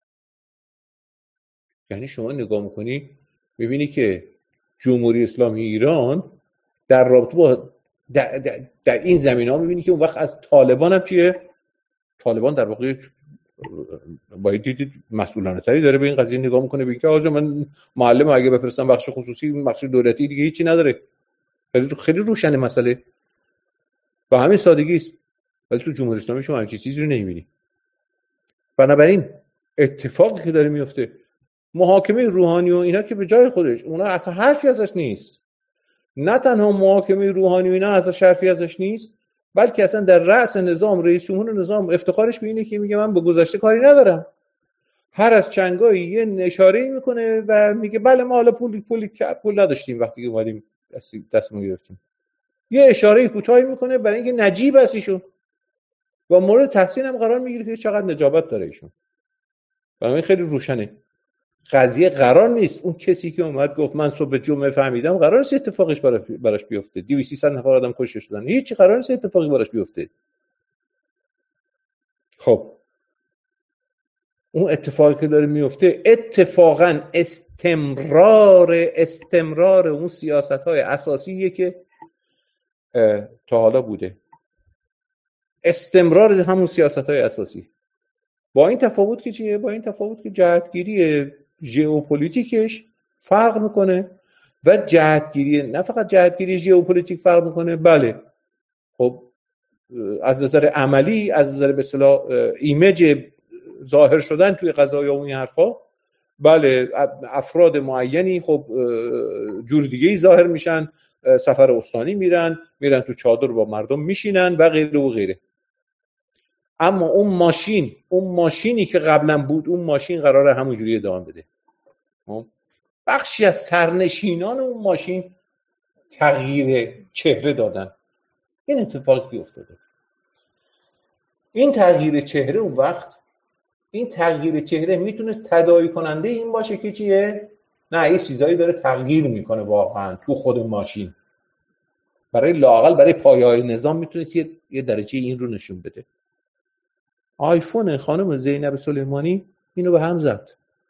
یعنی شما نگاه میکنی میبینی که جمهوری اسلامی ایران در رابطه با در این زمینه‌ها میبینی که اون وقت از طالبان هم چیه؟ طالبان در واقع باید دید مسئولانه تری داره به این قضیه نگاه میکنه، بگه آقا من معلم اگه بفرستم بخش خصوصی، بخش دولتی دیگه هیچی نداره. خیلی روشن مسئله، با همین سادگی است. ولی تو جمهوری اسلامی شما همچین چیزی رو نمیبینی. بنابراین اتفاقی که داره میفته، محاکمه روحانی و اینا که به جای خودش، اونا اصلا حرفی ازش نیست. نه تنها محاکمه روحانی و اینا اصلا حرفی ازش نیست، بلکه اصلا در رأس نظام، رئیس جمهور نظام افتخارش به اینه که میگه من به گذشته کاری ندارم. هر از چنگایی یه اشاره‌ای میکنه و میگه بله ما حالا پول نداشتیم وقتی که اومدیم دستمون گرفتیم. یه اشاره کوتاهی میکنه برای اینکه نجیب است ایشون و مورد تحسین هم قرار میگیره که چقدر نجابت داره ایشون. برای خیلی روشنه. قضیه قرار نیست اون کسی که اومد گفت من صبح جمعه فهمیدم، قرار نیست اتفاقش براش بیفته. 200 نفر آدم کشته شدن، هیچ قرار نیست اتفاقی براش بیفته. خب اون اتفاقی که داره میفته اتفاقا استمرار اون سیاست‌های اساسیه که تا حالا بوده، استمرار همون سیاست‌های اساسی. با این تفاوت که چیه؟ با این تفاوت که جهتگیری ژئوپلیتیکش فرق میکنه و جهتگیری، نه فقط جهتگیری ژئوپلیتیک فرق میکنه، بله خب از نظر عملی، از نظر به اصطلاح ایمیج ظاهر شدن توی قضایا و این حرفا، بله افراد معینی خب جور دیگه ای ظاهر میشن، سفر استانی میرن تو چادر با مردم میشینن و غیره و غیره. اما اون ماشینی که قبلا بود، اون ماشین قراره همونجوری ادامه بده. بخشی از سرنشینان اون ماشین تغییر چهره دادن. این اتفاقی افتاده. این تغییر چهره اون وقت، این تغییر چهره میتونست تداعی کننده این باشه که چیه؟ نه، یه چیزایی داره تغییر میکنه واقعا تو خود ماشین. برای لااقل برای پایه‌های نظام میتونست یه درجه این رو نشون بده. آیفون خانم زینب سلیمانی اینو به هم زد.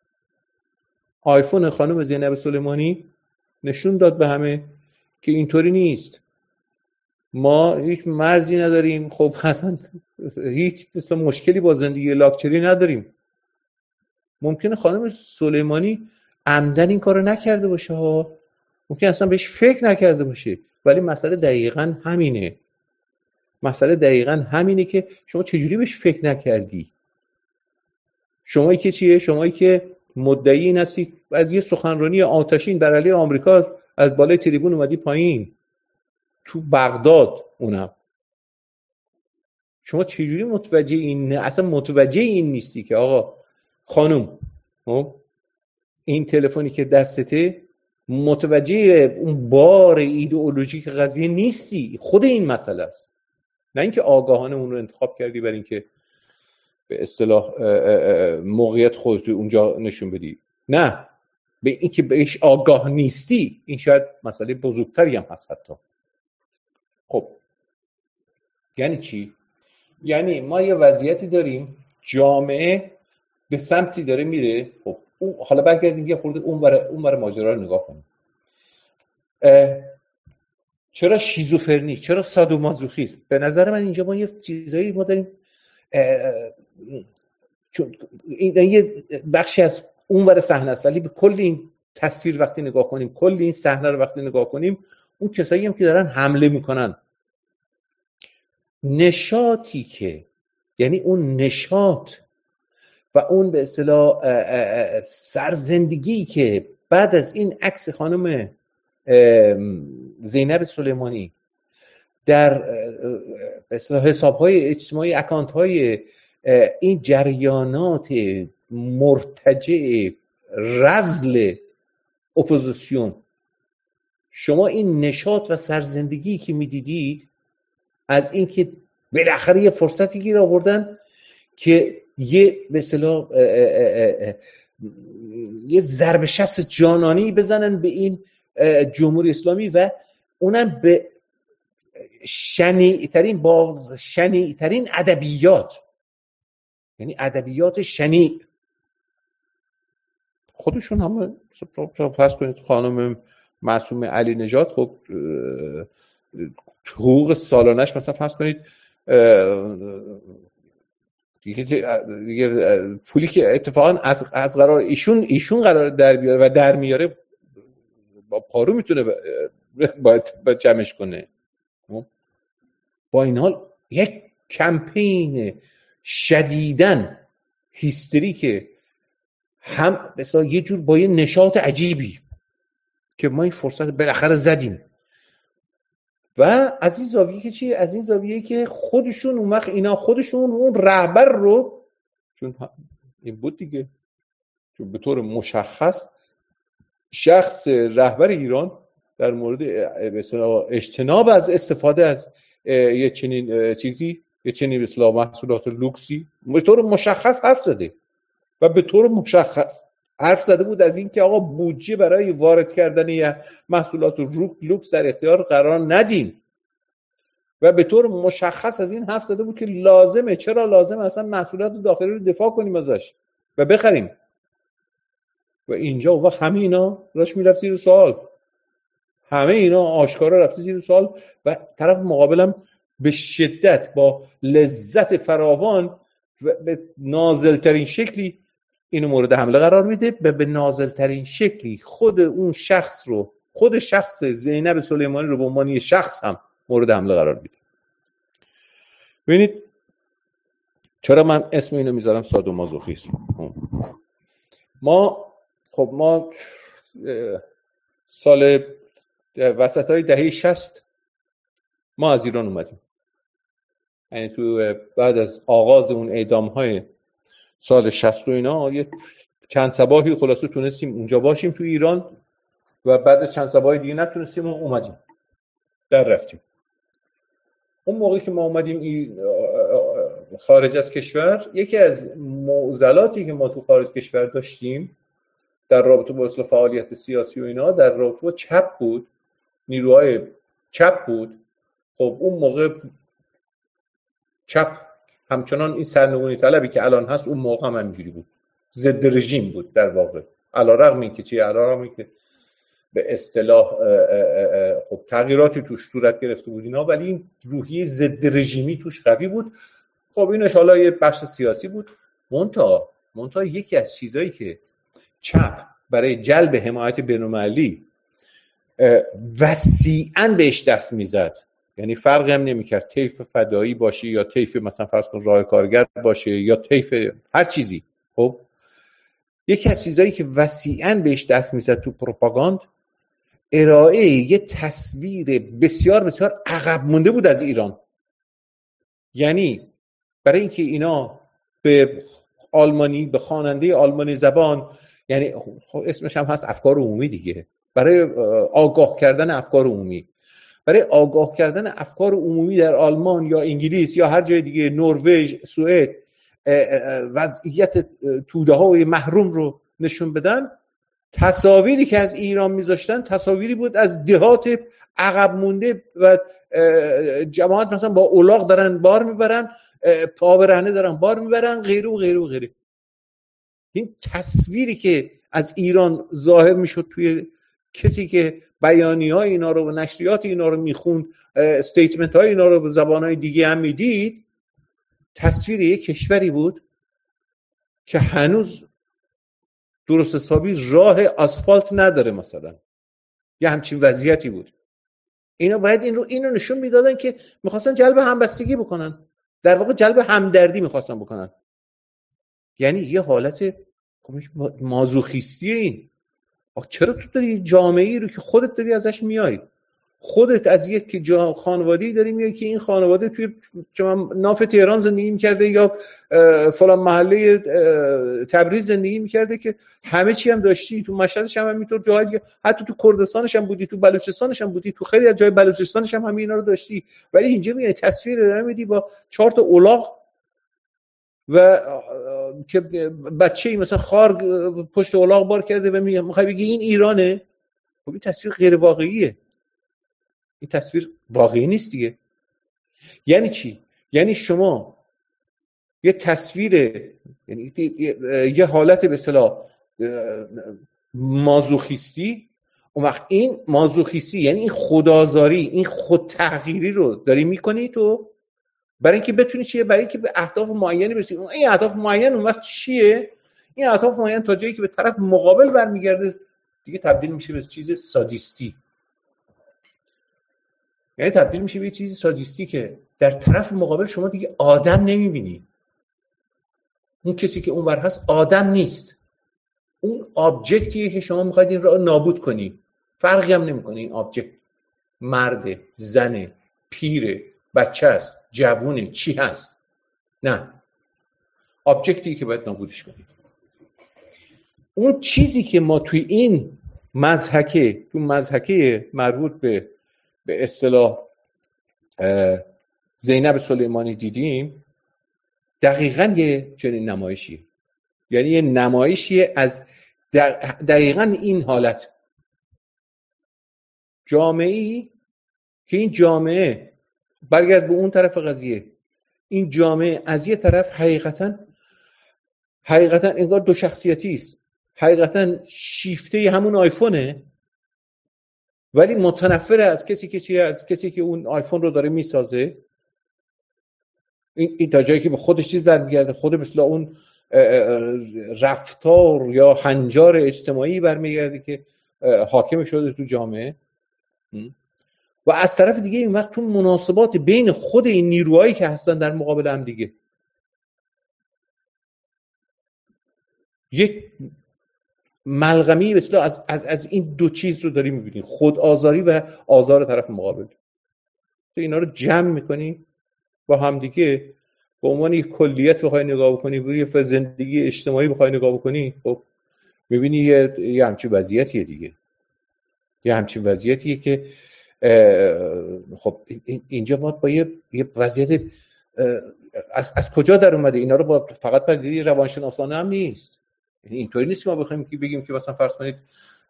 آیفون خانم زینب سلیمانی نشون داد به همه که اینطوری نیست. ما هیچ مرزی نداریم. خب اصلا هیچ مثلا مشکلی با زندگی لاکچری نداریم. ممکنه خانم سلیمانی عمدن این کارو نکرده باشه ها، ممکن اصلا بهش فکر نکرده باشه، ولی مسئله دقیقاً همینه. مسئله دقیقاً همینه که شما چجوری بهش فکر نکردی. شمایی که چیه؟ شمایی که مدعی این هستی از یه سخنرانی آتشین در علیه آمریکا از بالای تریبون اومدی پایین تو بغداد، اونم شما چجوری متوجه این، اصلا متوجه این نیستی که آقا خانم این تلفنی که دستته، متوجه اون بار ایدئولوژیک قضیه نیستی. خود این مسئله است، نه اینکه آگاهانه اون رو انتخاب کردی برای اینکه به اصطلاح موقعیت خودت اونجا نشون بدی. نه، به اینکه بهش آگاه نیستی، این شاید مسئله بزرگتری هم هست حتی. خب یعنی چی؟ یعنی ما یه وضعیتی داریم، جامعه به سمتی داره میره. خب حالا برگردیم یه خورده اون برای ماجرا رو نگاه کنیم. چرا شیزوفرنی؟ چرا سادومازوخیسم؟ به نظر من اینجا ما یه چیزایی ما داریم، چون این یه بخشی از اون ور صحنه است، ولی به کل این تصویر وقتی نگاه کنیم، کل این صحنه رو وقتی نگاه کنیم، اون کسایی هم که دارن حمله میکنن، نشاطی که، یعنی اون نشاط و اون به اصطلاح سرزندگی که بعد از این عکس خانم زینب سلیمانی در به اصطلاح حساب‌های اجتماعی، اکانت‌های این جریانات مرتجع رذل اپوزیسیون، شما این نشاط و سرزندگی که می‌دیدید از این که بالاخره یه فرصتی گیر آوردن که یه به اصطلاح یه ضربه شست جانانی بزنن به این جمهوری اسلامی و اونم به شنیع‌ترین ادبیات، یعنی ادبیات شنیع. خودشون هم فرض کنید خانم معصومه علی نژاد، خب حقوق سالانش مثلا فرض کنید دیگه پولی که اتفاقا از قرار ایشون قرار در بیاره و در میاره، با پارو میتونه باید جمعش کنه. با این حال یک کمپین شدیداً هیستریکه، هم مثلا یه جور با یه نشاط عجیبی که ما این فرصت بالاخره زدیم. و از این زاویه که چی؟ از این زاویه که خودشون اون وقت اینا خودشون اون رهبر رو، چون این بود دیگه، چون به طور مشخص شخص رهبر ایران در مورد مثلا اجتناب از استفاده از یه چنین چیزی، یه چنین مثلا محصولات لوکسی به طور مشخص حرف زده و به طور مشخص حرف زده بود از این که آقا بودجه برای وارد کردن محصولات لوکس در اختیار قرار ندیم و به طور مشخص از این حرف زده بود که لازمه، چرا لازمه اصلا محصولات داخلی رو دفاع کنیم ازش و بخریم. و اینجا وقت همه اینا راش میرفت زیر سوال، همه اینا آشکارا رفته زیر سوال و طرف مقابلم به شدت با لذت فراوان و به نازلترین شکلی اینو مورد حمله قرار میده و به نازلترین شکلی خود اون شخص رو، خود شخص زینب سلیمانی رو به عنوان یه شخص هم مورد حمله قرار میده. ببینید چرا من اسم اینو میذارم سادومازوخیسم. ما سال وسطای دهه 60 ما از ایران اومدیم، یعنی تو بعد از آغاز اون اعدام‌های سال 60 و اینا یه چند صباحی خلاصه تونستیم اونجا باشیم تو ایران و بعد چند صباحی دیگه نتونستیم و اومدیم در رفتیم. اون موقعی که ما اومدیم خارج از کشور، یکی از معضلاتی که ما تو خارج کشور داشتیم در رابطه با اصلاح فعالیت سیاسی و اینا در رابطه با چپ بود، نیروهای چپ بود. خب اون موقع چپ همچنان این سرنگونی طلبی که الان هست اون موقع هم همینجوری بود، ضد رژیم بود در واقع، علیرغم اینکه به اصطلاح خب تغییراتی توش صورت گرفته بود اینا، ولی این روحیه ضد رژیمی توش قوی بود. خب این حالا یه بخش سیاسی بود. منتها یکی از چیزایی که چپ برای جلب حمایت بین‌المللی وسیعاً بهش دست میزد، یعنی فرق هم نمیکرد طیف فدایی باشه یا طیف مثلا فرض کن راه کارگر باشه یا طیف هر چیزی، خب یکی از چیزایی که وسیعاً بهش دست میزد تو پروپاگاند ارائه یه تصویر بسیار بسیار عقب مونده بود از ایران. یعنی برای اینکه اینا به آلمانی، به خواننده آلمانی زبان، یعنی اسمش هم هست افکار عمومی دیگه، برای آگاه کردن افکار عمومی، برای آگاه کردن افکار عمومی در آلمان یا انگلیس یا هر جای دیگه، نروژ، سوئد، وضعیت توده های محروم رو نشون بدن، تصاویری که از ایران میذاشتن تصاویری بود از دهات عقب مونده و جماعت مثلا با الاغ دارن بار میبرن، پا برهنه دارن بار میبرن، غیره و غیره و غیره. این تصویری که از ایران ظاهر میشد توی کسی که بیانیه‌های اینا رو و نشریات اینا رو میخوند، استیتمنت های اینا رو به زبانهای دیگه هم میدید، تصویر یک کشوری بود که هنوز درست حسابی راه آسفالت نداره مثلا، یه همچین وضعیتی بود. اینا باید اینو نشون میدادن که میخواستن جلب همبستگی بکنن، در واقع جلب همدردی میخواستن بکنن. یعنی یه حالت مازوخیستی. این چرا تو داری جامعه‌ای رو که خودت داری ازش میای، خودت از یک خانواده‌ای داری میای که این خانواده توی ناف تهران زندگی میکرده یا فلان محله تبریز زندگی میکرده که همه چی هم داشتی، تو مشهدش هم همینطور، جاهای دیگه حتی تو کردستانش هم بودی، تو بلوچستانش هم بودی، تو خیلی از جای بلوچستانش هم اینا رو داشتی، ولی اینجا میای تصویر ارائه میدی با 4 تا الاغ و که بچه‌ای مثلا خار پشت الاغ بار کرده و میخوای بگی این ایرانه. خب این تصویر غیر واقعیه، این تصویر واقعی نیست دیگه. یعنی چی؟ یعنی شما یه تصویر، یعنی یه حالت به اصطلاح مازوخیستی، اون وقت این مازوخیستی یعنی این خودآزاری، این خودتغییری رو داری میکنی تو برای اینکه بتونی چیه، برای اینکه به اهداف معینی برسی. این اهداف معین اون وقت چیه؟ این اهداف معین تا جایی که به طرف مقابل برمیگرده دیگه تبدیل میشه به چیز سادیستی. یعنی تبدیل میشه به چیزی سادیستی که در طرف مقابل شما دیگه آدم نمیبینی. اون کسی که اونور هست آدم نیست، اون آبجکتیه که شما میخواید این رو نابود کنی. فرقی هم نمیکنه این آبجکت مرد، زن، پیر، بچه است، جوونه، چی هست. نه، آبجکتی که باید نابودش کنید. اون چیزی که ما توی این مضحکه مربوط به اصطلاح زینب سلیمانی دیدیم، دقیقاً یه چنین نمایشی، یعنی یه نمایشی از دقیقاً این حالت. جامعه‌ای که این جامعه برگرد به اون طرف قضیه، این جامعه از یه طرف حقیقتاً انگار دو شخصیتی است، حقیقتاً شیفته همون آیفونه، ولی متنفر از کسی که اون آیفون رو داره میسازه. این تا جایی که به خودش چیز برمیگرده، خود مثل اون رفتار یا هنجار اجتماعی برمیگرده که حاکم شده تو جامعه. و از طرف دیگه این وقت تو مناسبات بین خود این نیروهایی که هستن در مقابل هم دیگه یک ملغمی مثلا از این دو چیز رو داری میبینی، خود آزاری و آزار طرف مقابل. تو اینا رو جمع میکنی با هم دیگه، به عنوان یک کلیت بخوای نگاه بکنی، روی زندگی اجتماعی بخوای نگاه بکنی، خب میبینی یه همچین وضعیتیه دیگه. یه همچین وضعیتیه که خب اینجا ما با یه وضعیت از کجا در اومده؟ اینا رو با فقط پدیده روانشناسانه هم نیست، یعنی اینطوری نیست که ما بخوایم که بگیم که مثلا فرض کنید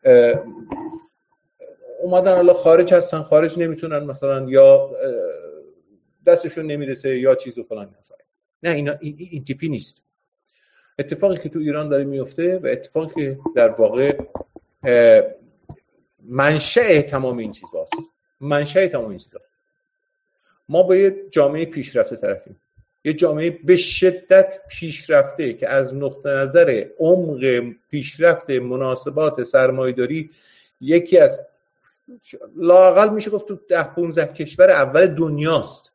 اومدن الان خارج هستن، خارج نمیتونن مثلا یا دستشون نمیرسه یا چیز و فلان. نه اینا این تیپی نیست. اتفاقی که تو ایران داره میفته و اتفاقی که در واقع منشأ تمام این چیزاست. ما با یه جامعه پیشرفته طرفیم. یه جامعه به شدت پیشرفته که از نقطه نظر عمق پیشرفت مناسبات سرمایه‌داری یکی از لااقل میشه گفت تو 10-15 کشور اول دنیاست.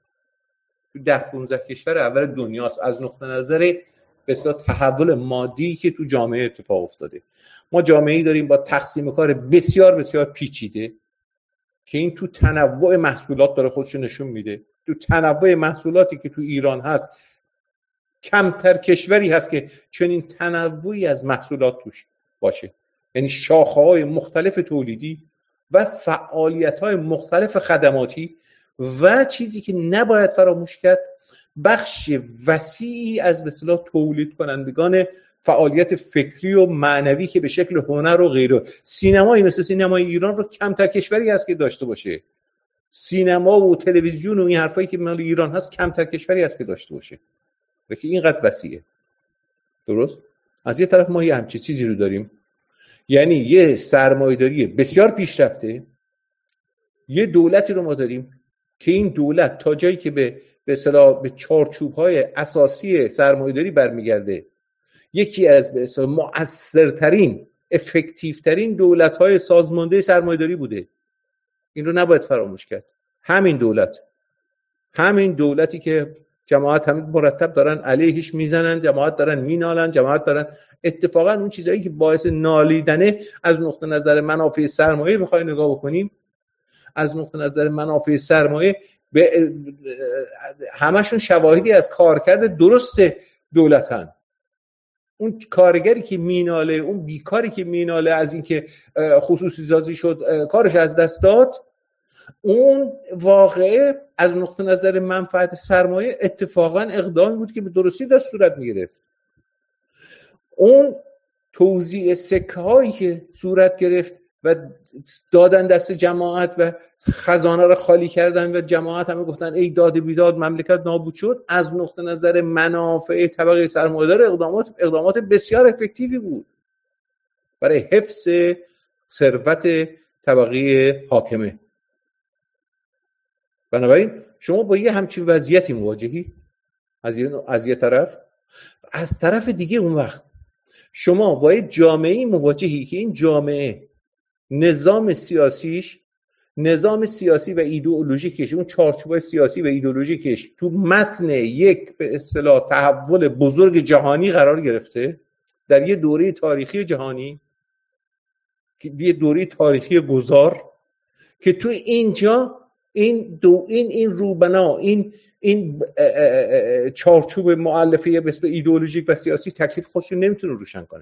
از نقطه نظر به اصطلاح تحول مادی که تو جامعه اتفاق افتاده. ما جامعه‌ای داریم با تقسیم کار بسیار بسیار پیچیده که این تو تنوع محصولات داره خودش نشون میده. تو تنوع محصولاتی که تو ایران هست کمتر کشوری هست که چنین تنوعی از محصولات توش باشه. یعنی شاخه‌های مختلف تولیدی و فعالیت‌های مختلف خدماتی و چیزی که نباید فراموش کرد بخش وسیعی از به اصطلاح تولید کنندگان فعالیت فکری و معنوی که به شکل هنر و غیره. سینمایی مثل سینمای ایران رو کمتر کشوری هست که داشته باشه. سینما و تلویزیون و این حرفایی که مال ایران هست کمتر کشوری هست که داشته باشه. که اینقدر وسیعه. درست؟ از یه طرف ما یه همچین چیزی رو داریم. یعنی یه سرمایه‌داری بسیار پیشرفته، یه دولتی رو ما داریم که این دولت تا جایی که به اصطلاح به چارچوب‌های اساسی سرمایه‌داری برمیگرده یکی از به اصطلاح مؤثرترین، افکتیوترین دولت‌های سازمانده سرمایه‌داری بوده. این رو نباید فراموش کرد. همین دولتی که جماعت همین مرتب دارن علیهش میزنن، جماعت دارن مینالن، جماعت دارن اتفاقا اون چیزایی که باعث نالیدنه از نقطه نظر منافع سرمایه بخوای نگاه بکنیم، از نقطه نظر منافع سرمایه به همشون شواهدی از کارکرد درست دولتن. اون کارگری که میناله، اون بیکاری که میناله از اینکه خصوصی سازی شد کارش از دست داد، اون واقعه از نقطه نظر منفعت سرمایه اتفاقا اقدامی بود که به درستی داشت صورت میگرفت. اون توزیع سکه هایی که صورت گرفت و دادن دست جماعت و خزانه رو خالی کردن و جماعت همه گفتن ای داد بیداد مملکت نابود شد، از نقطه نظر منافع طبقه سرمایه‌دار اقدامات بسیار افکتیوی بود برای حفظ ثروت طبقه حاکمه. بنابراین شما با یه همچین وضعیتی مواجهی از یه طرف. از طرف دیگه اون وقت شما با یه جامعه‌ای مواجهی که این جامعه نظام سیاسی و ایدئولوژیکش، اون چارچوبای سیاسی و ایدئولوژیکش تو متن یک به اصطلاح تحول بزرگ جهانی قرار گرفته در یه دوره تاریخی جهانی، یه دوره تاریخی گذار که تو اینجا این روبنا، این چارچوب مؤلفه به اصطلاح ایدئولوژیک و سیاسی تکلیف خودش رو نمیتونه روشن کنه.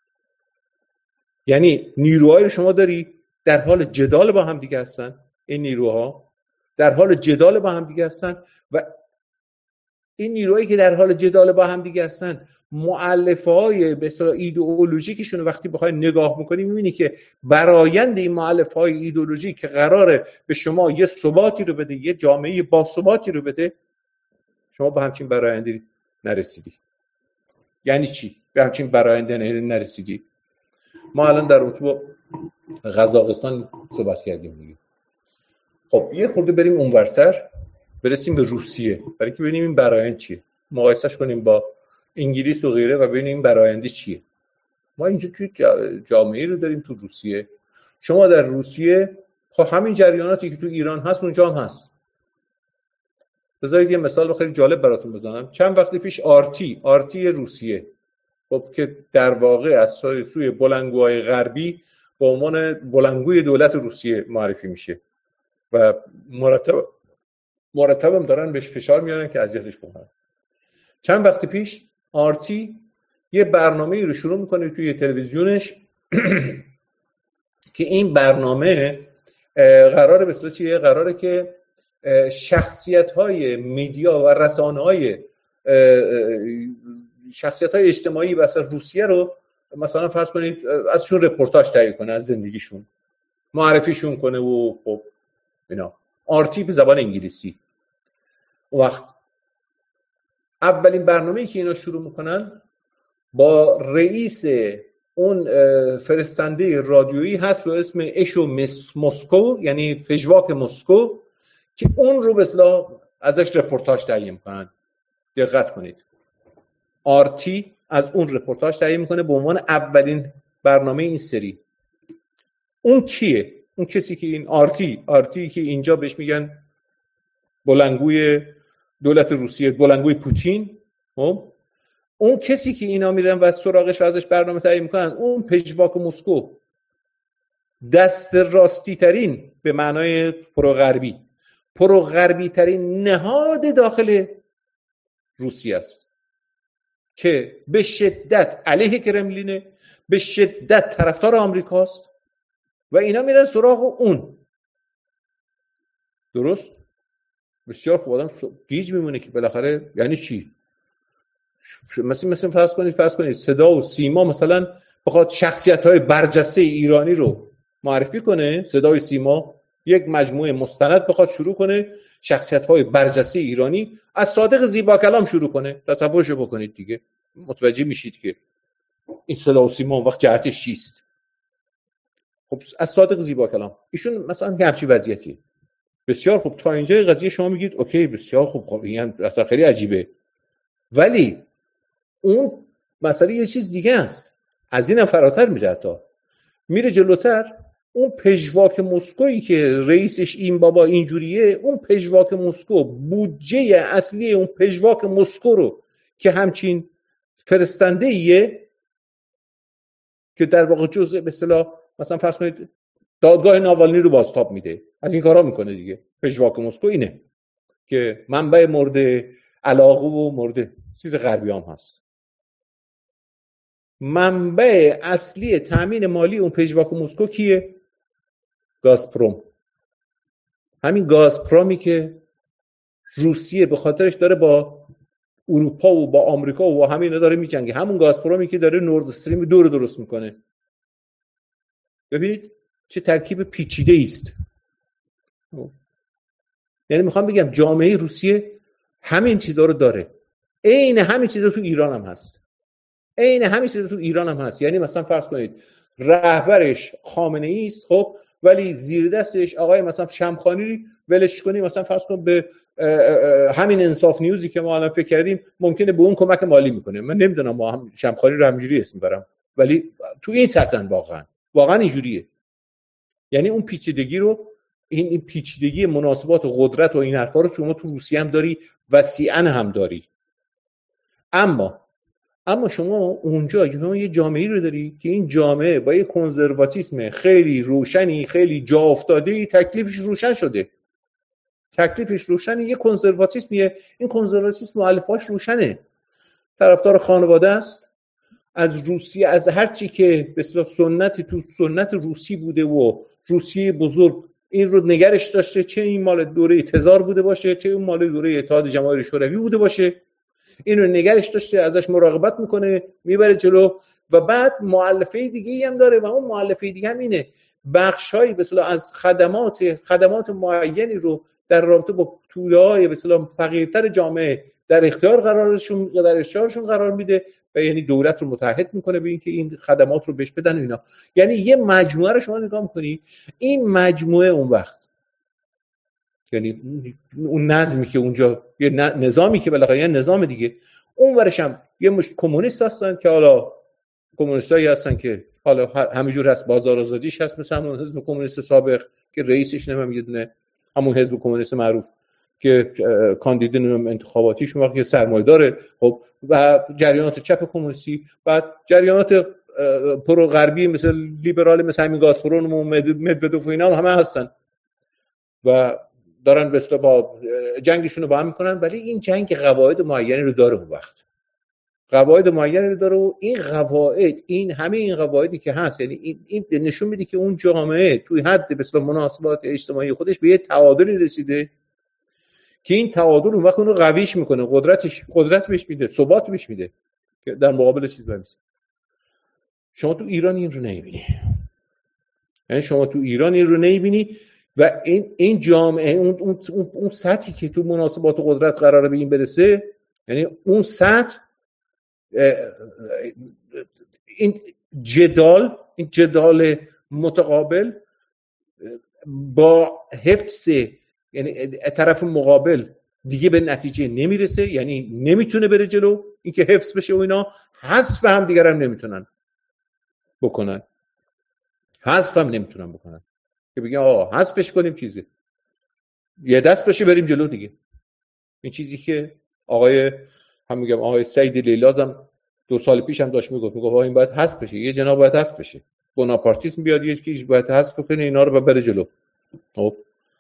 یعنی نیروهایی رو شما داری در حال جدال با هم دیگه هستن، این نیروها در حال جدال با هم دیگه هستن و این نیروهایی که در حال جدال با هم دیگه هستن مؤلفه‌های به اصطلاح ایدئولوژیکشون وقتی بخوای نگاه می‌کنی می‌بینی که برآیند این مؤلفه‌های ایدئولوژیک که قراره به شما یه ثباتی رو بده، یه جامعه با ثباتی رو بده، شما به همچین برآیندی نرسیدی. یعنی چی؟ به همچین برآیندی نرسیدی. ما الان در رابطه قزاقستان صحبت کردیم دیگه. خب یه خورده بریم اونورتر، برسیم به روسیه برای که ببینیم این برآیند چیه، مقایسهش کنیم با انگلیس و غیره و ببینیم این برآیند چیه. ما اینجا توی جامعه رو داریم تو روسیه. شما در روسیه خب همین جریاناتی که تو ایران هست اونجا هم هست. بذارید یه مثال خیلی جالب براتون بزنم. چند وقت پیش آرتی روسیه، خب که در واقع از سوی بلندگوهای غربی به عنوان بلندگوی دولت روسیه معرفی میشه و مرتب هم دارن بهش فشار میارن که اذیتش کنن. چند وقت پیش آرتی یه برنامه‌ای رو شروع میکنه توی تلویزیونش که این برنامه قراره به اصطلاح چیه؟ قراره که شخصیت‌های میدیا و رسانه‌های شخصیت‌های اجتماعی واسه روسیه رو مثلا فرض کنید ازشون رپورتاج تهیه کنه، از زندگیشون معرفیشون کنه و خب اینا. آرتی به زبان انگلیسی. وقت اولین برنامه‌ای که اینا شروع میکنن با رئیس اون فرستنده رادیویی هست به اسم اشو مسکو، یعنی پژواک مسکو، که اون رو به اصطلاح ازش رپورتاج تهیه میکنن. دقت کنید، آرتی از اون رپورتاج تهیه میکنه به عنوان اولین برنامه این سری. اون کیه؟ اون کسی که این آرتی که اینجا بهش میگن بلندگوی دولت روسیه، بلندگوی پوتین. اون کسی که اینا میرن و سراغش و ازش برنامه تهیه میکنن، اون پژواک مسکو، دست راستی ترین به معنای پروغربی ترین نهاد داخل روسیه است که به شدت علیه کرملینه، به شدت طرفدار آمریکاست و اینا میرن سراغ اون. درست؟ بسیار خوب. آدم گیج میمونه که بالاخره یعنی چی؟ مثلا فرض کنید صدا و سیما مثلا بخواد شخصیت‌های برجسته ایرانی رو معرفی کنه، صدای سیما یک مجموعه مستند بخواد شروع کنه، شخصیت‌های برجسته ایرانی، از صادق زیبا کلام شروع کنه. تصورش بکنید دیگه، متوجه میشید که این صدا و سیما وقت جهتش چیست. خب از صادق زیبا کلام ایشون مثلا همچین وضعیتی. بسیار خوب، تا اینجای قضیه شما میگید اوکی، بسیار خوب، خب این اصلا خیلی عجیبه. ولی اون مسئله یه چیز دیگه است، از اینم فراتر میره، حتی میره جلوتر. اون پژواک مسکویی که رئیسش این بابا اینجوریه، اون پژواک مسکو بودجه اصلی اون پژواک مسکو رو که همچین فرستنده ایه که در واقع جزء به اصطلاح مثلا فرض کنید دادگاه ناوالنی رو بازتاب میده، از این کارا میکنه دیگه. پژواک مسکو اینه که منبع مورد علاقه و مورد چیز غربیام هست. منبع اصلی تامین مالی اون پژواک مسکو کیه؟ گازپروم. همین گازپرومی که روسیه به خاطرش داره با اروپا و با آمریکا و همه اینا داره میجنگه، همون گازپرومی که داره نورد استریم 2 رو درست میکنه. ببینید چه ترکیب پیچیده است. یعنی میخوام بگم جامعه روسیه همین چیزا رو داره. عین همین چیزا تو ایران هم هست. یعنی مثلا فرض کنید رهبرش خامنه ای است، خب، ولی زیر دستش آقای مثلا شمخانی ولش کنی، مثلا فرض کن به همین انصاف نیوزی که ما الان فکر کردیم ممکنه به اون کمک مالی میکنه. من نمیدونم، ما هم شمخانی رو همینجوری اسم میبرم، ولی تو این سطحن واقعا اینجوریه. یعنی اون پیچیدگی رو، این پیچیدگی مناسبات و قدرت و این حرفا رو شما تو روسیه هم داری، وسیعاً هم داری. اما شما اونجا یه جامعه‌ای رو داری که این جامعه با یه کنزرواتیسم خیلی روشنی، خیلی جا افتاده‌ای، تکلیفش روشن شده. یه کنزرواتیسمیه. این کنزرواتیسم مؤلفه‌اش روشنه. طرفدار خانواده است، از روسیه، از هر چی که به اصطلاح سنت روسی بوده و روسیه بزرگ این رو نگرش داشته، چه این مال دوره تزار بوده باشه، چه اون مال دوره اتحاد جماهیر شوروی بوده باشه، این رو نگرش داشته، ازش مراقبت میکنه، میبره جلو. و بعد مؤلفه دیگه‌ای هم داره و اون مؤلفه دیگه هم اینه، بخشایی به اصطلاح از خدمات معینی رو در رابطه با توله‌های به اصطلاح فقیرتر جامعه در اختیارشون قرار میده و یعنی دولت رو متحد میکنه به اینکه این خدمات رو بهش بدن و اینا. یعنی یه مجموعه رو شما نگاه میکنی، این مجموعه اون وقت، یعنی اون نظمی که اونجا، یه نظامی که بالاخره یه نظام دیگه، اون ورش هم یه مش کمونیست هستن که حالا کمونیستایی هستن که حالا همینجور هست، بازار آزادیش هست، مثل همون حزب کمونیست سابق که رئیسش نمیدونه، همون حزب کمونیست معروف که کاندیدای انتخاباتیش اون وقت یه سرمایه داره، خب، و جریانات چپ کمونیستی، بعد جریانات پرو غربی مثل لیبرال، مثل همین گازپروم و مدودوف و اینا همه هستن و دارن به اصطلاح با جنگشون رو با هم میکنن. ولی این جنگ قواعد معینی رو داره، اون وقت قواعد معینی رو داره و این قواعد، همه این قواعدی که هست، یعنی این نشون میده که اون جامعه توی حد به اصطلاح مناسبات اجتماعی خودش به یه تعادلی رسیده که این تعادل اون وقت اون رو قویش میکنه، قدرت بهش میده، ثبات بهش میده که در مقابل چیز برسه. شما تو ایران این رو نمیبینی. یعنی شما تو ایران این رو نمیبینی و این جامعه اون سطحی که تو مناسبات قدرت قراره به این برسه، یعنی اون سطح، این جدال متقابل با حفظ، یعنی طرف مقابل دیگه به نتیجه نمیرسه، یعنی نمیتونه بره جلو، اینکه حفظ بشه و اینا، حذف هم دیگر هم نمیتونن بکنن، حذف هم نمیتونن بکنن که بگن آقا حذفش کنیم، چیزی یه دست بشه بریم جلو دیگه. این چیزی که آقای سید لیلاز هم 2 سال پیش هم داشت میگفت این باید حذف بشه، یه جناب باید حذف بشه، بوناپارتیسم بیاد یه چیزی باید حذف کنه اینا رو بره جلو. خب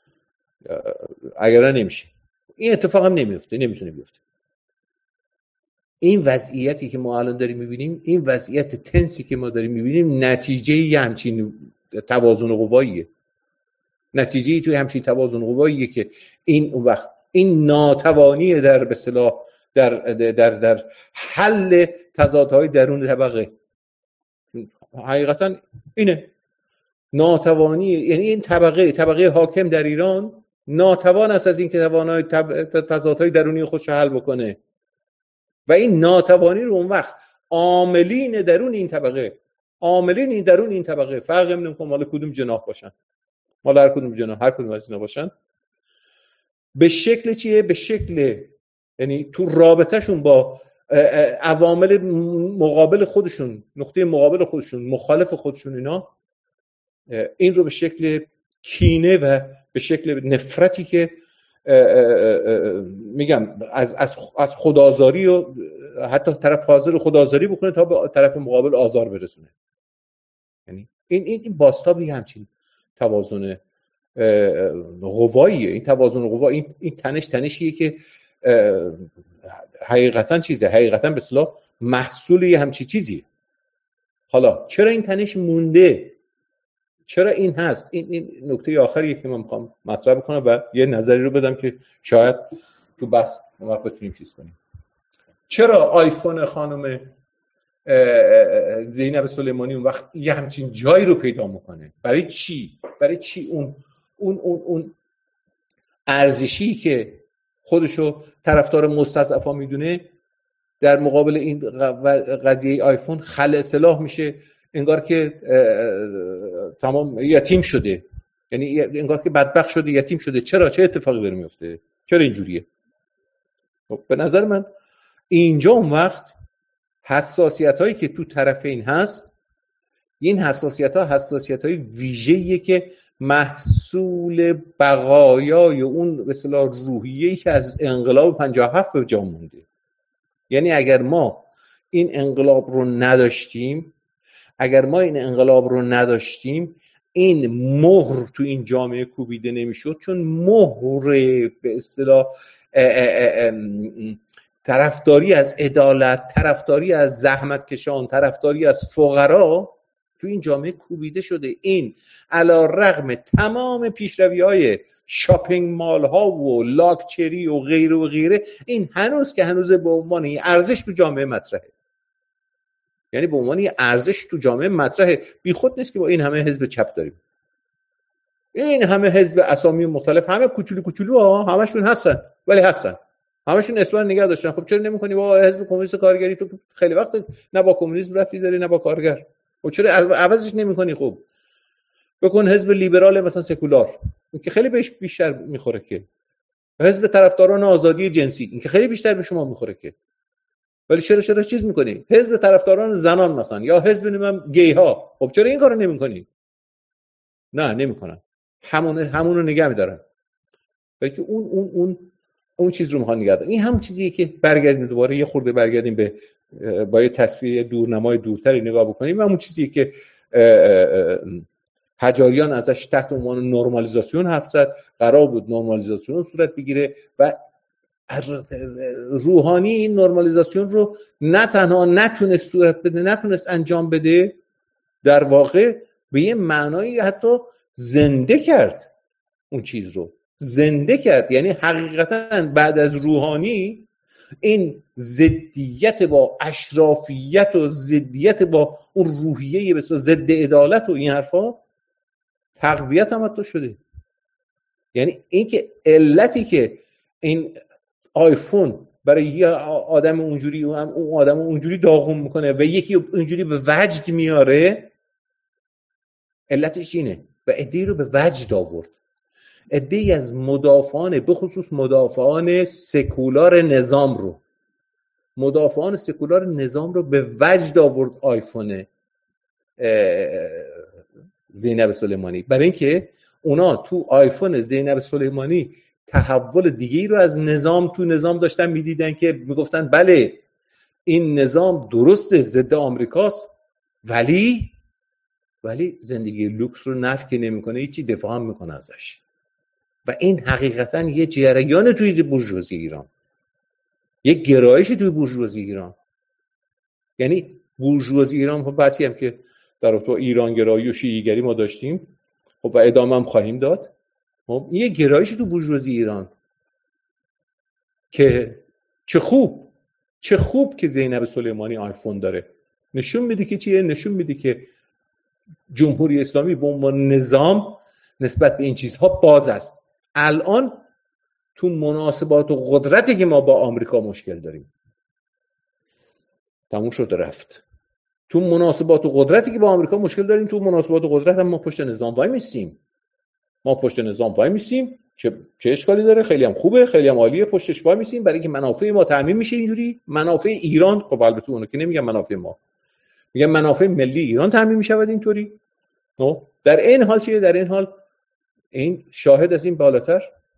اگر نمیشه، این اتفاق هم نمیفته، نمیتونه بیفته. این وضعیتی که ما الان داریم میبینیم، این وضعیت تنسی که ما داریم میبینیم، نتیجه ی همچین توازن قواییه، نتیجه توی همچین توازن قواییه که اون وقت این ناتوانی در به اصطلاح در حل تضادهای درون طبقه، حقیقتا اینه ناتوانی، یعنی این طبقه حاکم در ایران ناتوان است از اینکه توانای تضادهای درونی خودش حل بکنه و این ناتوانی رو اون وقت عاملین درون این طبقه فرق نمیکنه مال کدوم جناح باشن، مال هر کدوم از اینا باشن، به شکل چیه؟ به شکل، یعنی تو رابطهشون با عوامل مقابل خودشون، نقطه مقابل خودشون، مخالف خودشون، اینا این رو به شکل کینه و به شکل نفرتی که میگم از خدازاری و حتی طرف حاضر خدازاری بکنه تا به طرف مقابل آزار برسونه. یعنی این بازتابی همچین توازن قواییه. این توازن قوا، این تنشیه که حقیقتا چیزه، حقیقتا به اصطلاح محصول همچین چیزیه. حالا چرا این تنش مونده؟ چرا این هست؟ این نکته آخریه که من میخوام مطرح بکنم و یه نظری رو بدم که شاید تو بحث ما بتونیم چیز کنیم. چرا آیفون خانم زینب سلیمانی اون وقت یه همچین جایی رو پیدا میکنه؟ برای چی اون ارزشی که خودشو طرفدار مستضعفا میدونه در مقابل این قضیه آیفون خلع سلاح میشه، انگار که تمام یتیم شده، یعنی انگار که بدبخت شده، یتیم شده. چرا؟ چه اتفاقی داره میفته؟ چرا اینجوریه؟ به نظر من اینجا اون وقت حساسیت‌هایی که تو طرفین هست، این حساسیت‌های ویژه‌ایه که محصول بقایای اون به اصطلاح روحیه‌ای که از انقلاب 57 به جا مونده. یعنی اگر ما این انقلاب رو نداشتیم، این مهر تو این جامعه کوبیده نمیشد، چون مهر به اصطلاح طرفداری از عدالت، طرفداری از زحمت کشان، طرفداری از فقرا تو این جامعه کوبیده شده. این علی رغم تمام پیشروی‌های شاپینگ مال ها و لاکچری و غیره، این هنوز به عنوان یه ارزش تو جامعه مطرحه. یعنی به عنوان یه ارزش تو جامعه مطرحه. بی خود نیست که با این همه حزب چپ داریم، این همه حزب اسامی مختلف، همه کوچولو ها، همشون هستن، ولی هستن، همشون اصلاح نگه داشتن. خب چرا نمی‌کنی با حزب کمونیست کارگری؟ تو خیلی وقت نه با کمونیسم رفتی داری نه با کارگر، خب چرا عوضش نمی‌کنی؟ خب بکن حزب لیبرال مثلا سکولار، این که خیلی بهش بیشتر میخوره، که حزب طرفداران آزادی جنسی، این که خیلی بیشتر به شما میخوره، که ولی چرا چیز می‌کنی؟ حزب طرفداران زنان مثلا، یا حزب نمیدونم گی ها، خب چرا این کارو نمی‌کنی؟ نه نمی‌کنن، همون رو نگه می‌دارن، بلکه اون چیز رو می‌خوان نگه دارن. این همون چیزیه که برگردیم دوباره یه خورده برگردیم به با یه تصویر دورنمای دورتری نگاه بکنیم، همون چیزیه که حجاریان ازش تحت عنوان نرمالیزاسیون حرف زد. قرار بود نرمالیزاسیون صورت بگیره و روحانی این نرمالیزاسیون رو نه تنها نتونست صورت بده، نتونست انجام بده، در واقع به یه معنایی حتی زنده کرد، اون چیز رو زنده کرد. یعنی حقیقتا بعد از روحانی این ضدیت با اشرافیت و ضدیت با اون روحیه بسیار ضد عدالت و این حرفا تقویت هم حتی شده. یعنی این که علتی که این آیفون برای یه آدم اونجوری اون آدم اونجوری داغون میکنه و یکی اونجوری به وجد میاره، علتش اینه و عده‌ای رو به وجد آورد. عده‌ای از مدافعان، به خصوص مدافعان سکولار نظام رو به وجد آورد آیفون زینب سلیمانی، برای اینکه اونا تو آیفون زینب سلیمانی تحول دیگه‌ای رو از تو نظام داشتن میدیدن که میگفتن بله این نظام درسته ضد آمریکاست، ولی زندگی لوکس رو نفی نمیکنه، هیچی دفاع هم میکنه ازش. و این حقیقتا یه جریان توی بورژوازی ایران، یه گرایش توی بورژوازی ایران. یعنی بورژوازی ایران، خب بحثی هم که در تو ایران گرایی و شیعیگری ما داشتیم، خب و ادامه هم خواهیم داد. خب یه گرایش تو بورژوازی ایران که چه خوب که زینب سلیمانی آیفون داره. نشون میده که چیه؟ نشون میده که جمهوری اسلامی به عنوان نظام نسبت به این چیزها باز است. الان تو مناسبات و قدرتی که ما با آمریکا مشکل داریم، تموم شد رفت. تو مناسبات و قدرتی که با آمریکا مشکل داریم، تو مناسبات و قدرت هم ما پشت نظام وای میسیم. چه اشکالی داره؟ خیلی هم خوبه، خیلی هم عالیه، پشتش وای میسیم برای اینکه منافع ما تامین میشه. اینجوری منافع ایران، خب البته اونو که نمیگم منافع ما، میگم منافع ملی ایران تامین میشه اینطوری. در این حال چیه؟ در این حال این شاهد از این بالاتر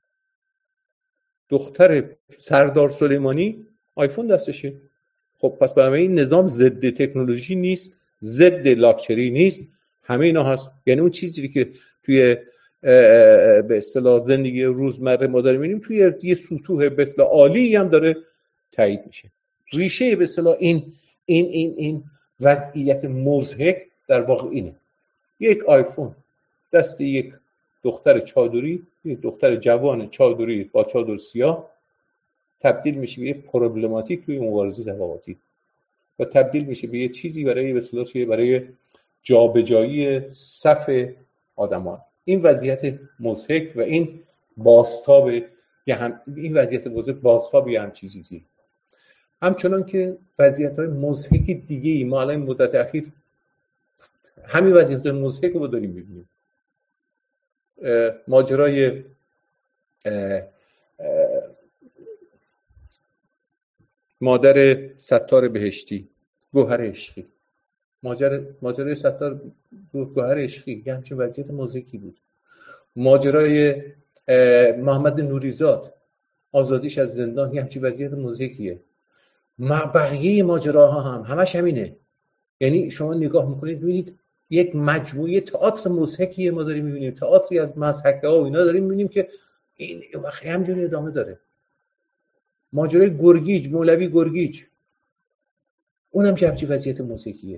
دختر سردار سلیمانی آیفون دستشه. خب پس برای این نظام ضد تکنولوژی نیست، ضد لاکچری نیست، همه اینا هست. یعنی اون چیزی که توی به اصطلاح زندگی روزمره ما داریم می‌بینیم توی یه سطوح به اصطلاح عالی هم داره تایید میشه. ریشه به اصطلاح این وضعیت مضحک در واقع اینه: یک آیفون دست یک دختر چادری، یک دختر جوان چادری با چادر سیاه، تبدیل میشه به یه پروبلماتیک توی مبارزه طبقاتی و تبدیل میشه به یه چیزی برای به اصطلاح برای جابجایی صف آدمان. این وضعیت مضحک و این بازتاب این وضعیت بازتاب هم چیزی. همچنان که وضعیت‌های مضحک دیگه‌ای ما الان مدت اخیر همین وضعیت مضحک رو داریم می‌بینیم. ماجرای مادر ستار بهشتی، گوهر عشقی، ماجرای ستار گوهر عشقی یه همچین وضعیت مضحکی بود. ماجرای محمد نوریزاد، آزادیش از زندان، یه همچین وضعیت مضحکیه. بقیه ماجراها هم همش همینه. یعنی شما نگاه میکنید ببینید یک مجموعه تئاتر مضحکی ما داریم میبینیم، تئاتری از مضحکه ها و اینا داریم میبینیم که این واقعا همجوری ادامه داره. ماجرای گرگیج، مولوی گرگیج، اونم که همچین وضعیت مضحکیه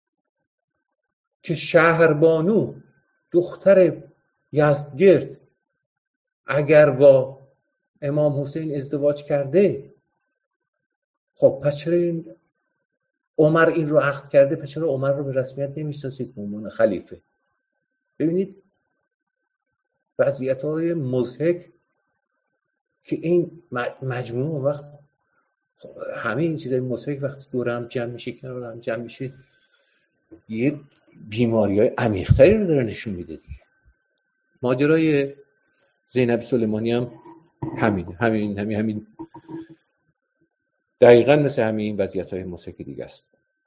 که شهربانو دختر یزدگرد اگر با امام حسین ازدواج کرده، خب پس چرا عمر این رو عقد کرده، پس چرا عمر رو به رسمیت نمیشناسید به عنوان خلیفه؟ ببینید وضعیت‌های مضحک که این مجموعه وقت همه این چیزای مضحک وقتی دور هم جمع میشه، کنار هم جمع میشه، یه بیماری‌های عمیق‌تری رو داره نشون میده دیگه. ماجرای زینب سلیمانی هم همین دقیقاً مثل همین وضعیت‌های مضحک دیگه است.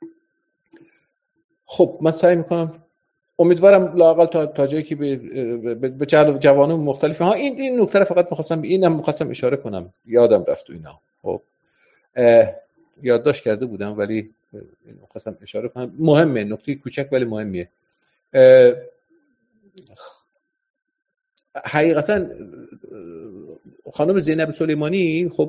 خب من سعی میکنم، امیدوارم لااقل تا جایی که به جوانان مختلف این نکته فقط می‌خواستم اشاره کنم، یادم رفت و اینا. خب یادداشت کرده بودم ولی می‌خواستم اشاره کنم، مهمه، نکته کوچک ولی مهمیه. حقیقتا خانم زینب سلیمانی خب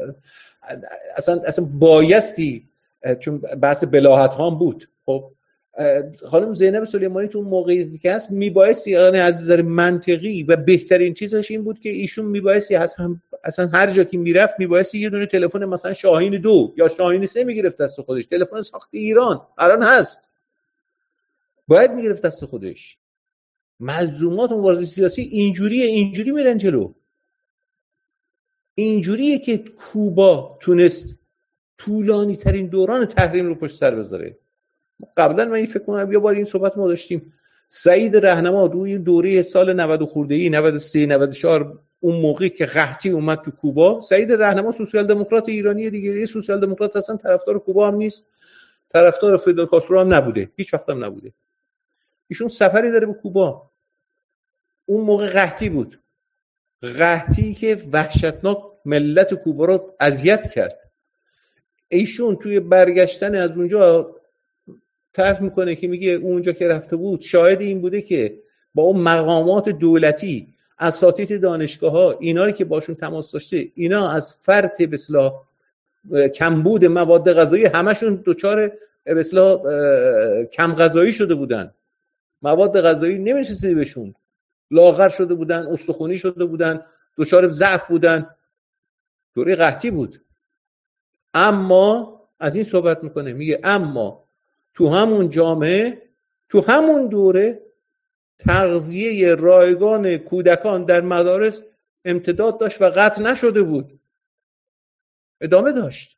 اصلا بایستی، چون بحث بلاهت هم بود، خب خانم زینب سلیمانی تو موقعیتی که هست میبایستی، یعنی از نظر منطقی و بهترین چیزش این بود که ایشون میبایستی اصلا هر جا که میرفت میبایستی یه دونه تلفن مثلا شاهین 2 یا شاهین 3 میگرفت دست خودش، تلفن ساخت ایران الان هست، باید میگرفت دست خودش. ملزومات مبارزه سیاسی اینجوری میرن جلو. اینجوریه که کوبا تونست طولانی ترین دوران تحریم رو پشت سر بذاره. قبلا من فکر کنم یه بار این صحبت ما داشتیم، سعید رهنما روی دوره سال 90 خورده‌ای 93 94 اون موقعی که قحطی اومد تو کوبا، سعید رهنما سوسیال دموکرات ایرانی دیگه، یه سوسیال دموکرات اصلا طرفدار کوبا هم نیست، طرفدار فیدل کاسترو هم نبوده، هیچ وقت هم نبوده. ایشون سفری داره به کوبا، اون موقع قحطی بود، قحطی که وحشتناک ملت کوبا رو اذیت کرد. ایشون توی برگشتن از اونجا تعریف میکنه که میگه اونجا که رفته بود شاهد این بوده که با اون مقامات دولتی، اساتید دانشگاه‌ها، اینا رو که باشون تماس داشته، اینا از فرط به اصطلاح کمبود مواد غذایی همشون دچار به اصطلاح کم غذایی شده بودن، مواد غذایی نمی‌رسید بهشون، لاغر شده بودن، استخوانی شده بودن، دچار ضعف بودن، دوره قحطی بود. اما از این صحبت میکنه، میگه اما تو همون جامعه، تو همون دوره، تغذیه رایگان کودکان در مدارس امتداد داشت و قطع نشده بود، ادامه داشت.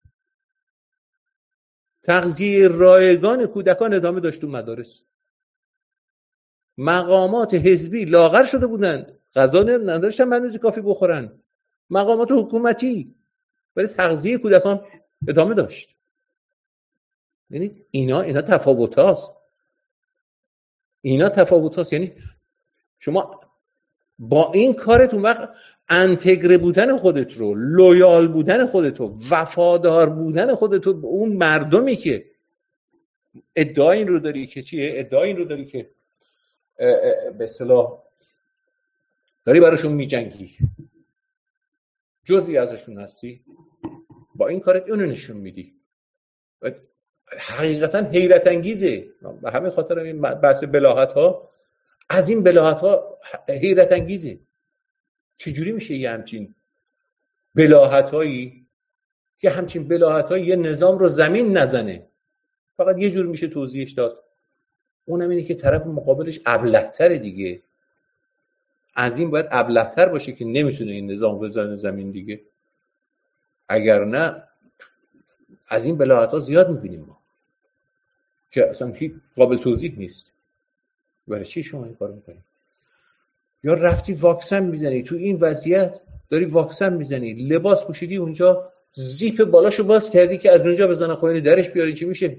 تغذیه رایگان کودکان ادامه داشت تو مدارس. مقامات حزبی لاغر شده بودند، غذا نداشتن به اندازه کافی بخورن. مقامات حکومتی ولی تغذیه کودکان ادامه داشت. یعنی اینا تفاوت هاست. یعنی شما با این کارتون وقت انتگره بودن خودت رو، لویال بودن خودت رو، وفادار بودن خودت رو به اون مردمی که ادعای این رو داری که چیه؟ ادعای این رو داری که به اصطلاح داری براشون میجنگی، جزئی ازشون هستی، با این کارت اونو نشون میدی. حقیقتا حیرت انگیزه. به همین خاطر این بحث بلاهت ها، از این بلاهت ها حیرت انگیزه. چجوری میشه یه همچین بلاهت هایی، یه نظام رو زمین نزنه؟ فقط یه جور میشه توضیحش داد، اونم اینه که طرف مقابلش ابله‌تره دیگه. از این باید ابله‌تر باشه که نمیتونه این نظام بزنه زمین دیگه. اگر نه از این بلاهت ها زیاد میبینیم ما که اصلا قابل توضیح نیست. برای چی شما این کارو میکنید؟ یا رفتی واکسن میزنی، تو این وضعیت داری واکسن میزنی، لباس پوشیدی اونجا، زیپ بالاشو باز کردی که از اونجا بزنن خونه درش بیاری، چی میشه؟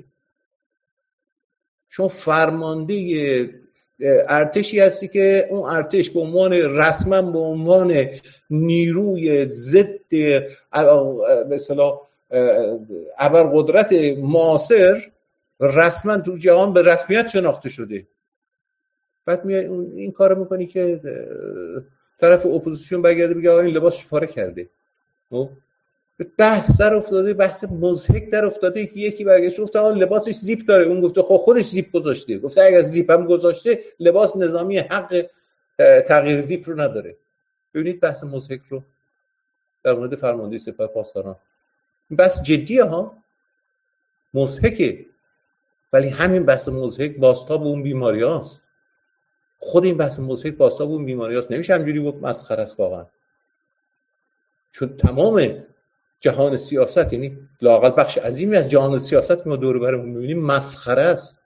چون فرمانده ارتشی هستی که اون ارتش به عنوان رسما به عنوان نیروی ضد به اصطلاح ابرقدرت معاصر رسما تو جهان به رسمیت شناخته شده. بعد میای این کارو میکنی که طرف اپوزیسیون برگرده بگه آقا این لباس پاره کرده. بحث در افتاده، بحث مضحک در افتاده که یکی برگشت گفت آقا لباسش زیپ داره، اون گفته خب خودش زیپ گذاشته، گفته اگر زیپ هم گذاشته لباس نظامی حق تغییر زیپ رو نداره. ببینید بحث مضحک رو در مورد فرمانده سپاه پاسداران. بحث جدیه ها، مضحکه، ولی همین بحث مضحک بازتاب اون بیماری هاست. خود این بحث مضحک بازتاب اون بیماری هاست. نمیشه همجوری گفت مسخره است واقعا، چون تمام جهان سیاست، یعنی لااقل بخش عظیمی از جهان سیاست که ما دور و برمون می‌بینیم مسخره است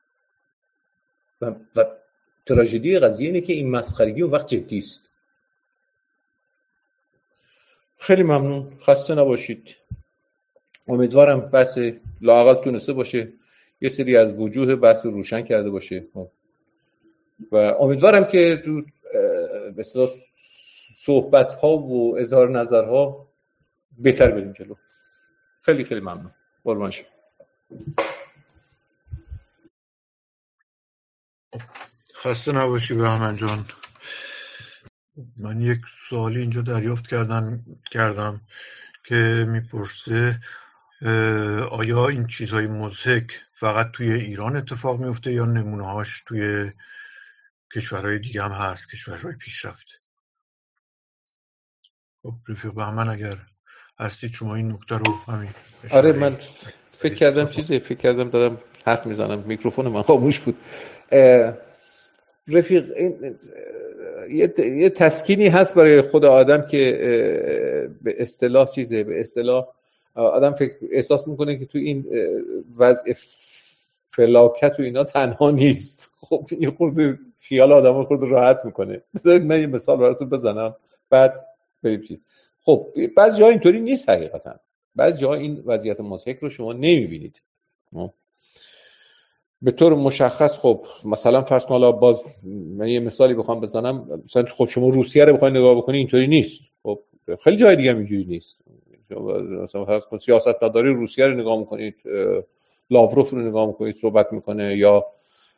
و تراژدی قضیه اینه که این مسخرگی اون وقت جدی است. خیلی ممنون، خسته نباشید. امیدوارم بحث لااقل تونسته باشه یه سری از وجوه بحث روشن کرده باشه و امیدوارم که به اصطلاح صحبت‌ها و اظهار نظرها بهتر بریم جلو. خیلی خیلی ممنون. قربان شما. خسته نباشی بهمن جان. من یک سوالی اینجا دریافت کردم که میپرسه آیا این چیزهای مضحک فقط توی ایران اتفاق میفته یا نمونه‌هاش توی کشورهای دیگه هم هست، کشورهای پیشرفته؟ خب رفیق بهمن اگر هستید شما این نکته رو همین آره، اشاره من کنید. فکر کردم دارم حرف میزنم، میکروفون من خاموش بود. رفیق، این یه تسکینی هست برای خود آدم که به اصطلاح به اصطلاح آدم احساس میکنه که تو این وضع فلاکت و اینا تنها نیست. خب یه خورده خیال آدم رو خورده راحت میکنه. بذارید من یه مثال براتون بزنم بعد بریم چیز. خب بعضی جاها اینطوری نیست حقیقتا، بعضی جاها این وضعیت مضحک رو شما نمیبینید. به طور مشخص خب مثلا فرض کن، حالا باز من یه مثالی بخوام بزنم، مثلا خب شما روسیه رو بخواید نگاه بکنید اینطوری نیست. خب خیلی جای دیگه هم اینجوری نیست. مثلا فرض کن سیاستمداری روسیه رو نگاه میکنید، لاوروف رو نگاه میکنید صحبت میکنه، یا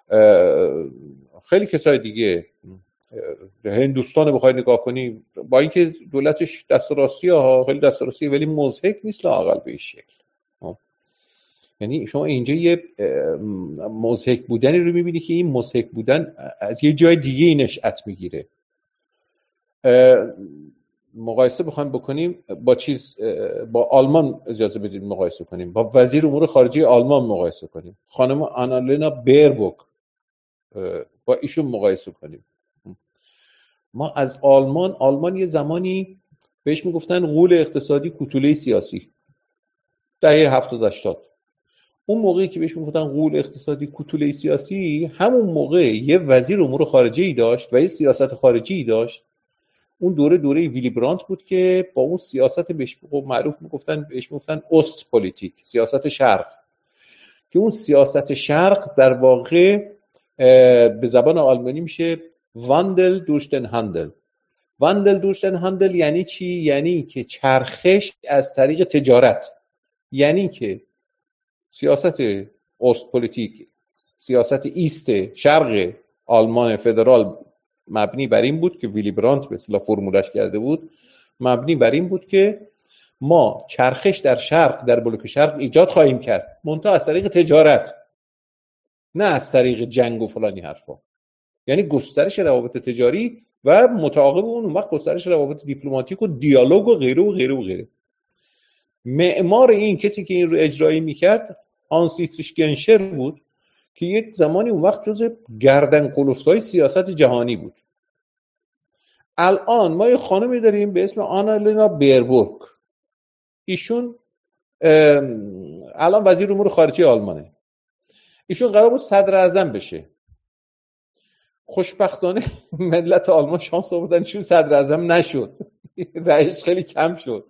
خیلی کسای دیگه، هندوستان رو بخواید نگاه کنید، با اینکه دولتش دست راستی ها، خیلی دست راستی، ولی مضحک نیست لااقل به این شکل. یعنی شما اینجا یه مضحک بودنی رو میبینی که این مضحک بودن از یه جای دیگه نشأت میگیره. مقایسه بخوایم بکنیم با با آلمان اجازه بدید مقایسه کنیم، با وزیر امور خارجه آلمان مقایسه کنیم، خانم آنالنا بیربوک، با ایشون مقایسه کنیم. ما از آلمان یه زمانی بهش میگفتن غول اقتصادی کوتوله سیاسی، دهه 70-80. اون موقعی که بهش میگفتن غول اقتصادی کوتوله سیاسی، همون موقع یه وزیر امور خارجه ای داشت و یه سیاست خارجی ای داشت. اون دوره ویلی برانت بود که با اون سیاست بهش معروف میگفتن اوست پلیتیک، سیاست شرق، که اون سیاست شرق در واقع به زبان آلمانی میشه واندل دوشتن هاندل. واندل دوشتن هاندل یعنی چی؟ یعنی که چرخش از طریق تجارت. یعنی که سیاست اوست پلیتیک، سیاست ایست شرق آلمان فدرال، مبنی بر این بود که ویلی برانت به اصطلاح فرمولش کرده بود، مبنی بر این بود که ما چرخش در شرق، در بلوک شرق ایجاد خواهیم کرد، منتها از طریق تجارت، نه از طریق جنگ و فلانی حرفا. یعنی گسترش روابط تجاری و متعاقب اون وقت گسترش روابط دیپلماتیک و دیالوگ و غیره و غیره و غیره. معمار این کسی که این رو اجرایی میکرد هانس دیتریش گنشر بود که یک زمانی اون وقت جز گردن کلفتای سیاست جهانی بود. الان ما یه خانمی داریم به اسم آنالنا بیربوک. ایشون الان وزیر امور خارجه آلمانه. ایشون قرار بود صدر اعظم بشه. خوشبختانه ملت آلمان شانس آوردن ایشون صدر اعظم نشد. رئیس خیلی کم شد.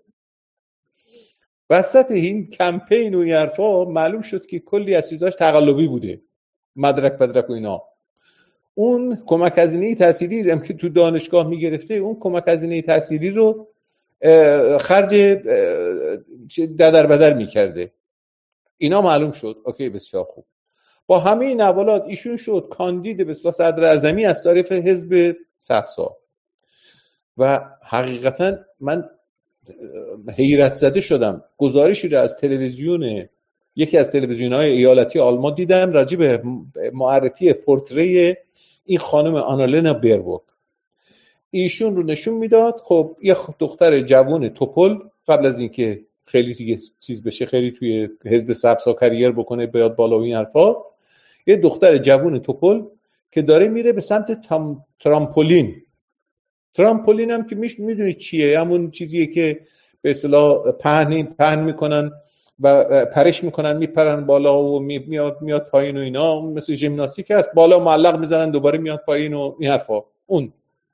وسط این کمپین و این حرفا معلوم شد که کلی از چیزاش تقلبی بوده، مدرک و اینا. اون کمک هزینه تحصیلی هم که تو دانشگاه میگرفته، اون کمک هزینه تحصیلی رو خرج ددر بدر میکرده. اینا معلوم شد. اوکی، بسیار خوب. با همه این اولاد ایشون شد کاندید به اصطلاح صدر اعظمی از طرف حزب صحسا. و حقیقتا من حیرت زده شدم. گزارشی رو از تلویزیون، یکی از تلویزیون‌های ایالتی آلمان دیدم راجع به معرفی پورتری این خانم آنالنا بیربوک. ایشون رو نشون میداد. خب یه دختر جوان توپل، قبل از اینکه خیلی دیگه چیز بشه، خیلی توی حزب سبزها کریر بکنه بیاد بالا و این حرفا، یه دختر جوان توپل که داره میره به سمت ترامپولین. ترامپولین هم که میدونید چیه؟ همون چیزیه که به اصطلاح پهن میکنن و پرش میکنن، میپرن بالا و میاد پایین و اینا، مثل ژیمناستیک است، بالا معلق میزنن دوباره میاد پایین و این حرفا. اون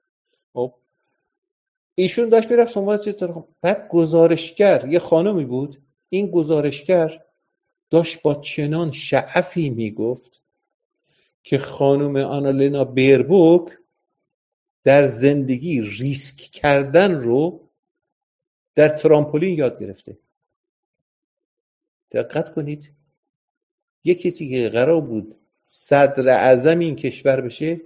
ایشون داشت میرفت سنبال بعد گزارشگر یه خانمی بود. این گزارشگر داشت با چنان شعفی میگفت که خانم آنالنا بیربوک در زندگی ریسک کردن رو در ترامپولین یاد گرفته. دقت کنید، یه کسی که قرار بود صدر اعظم این کشور بشه،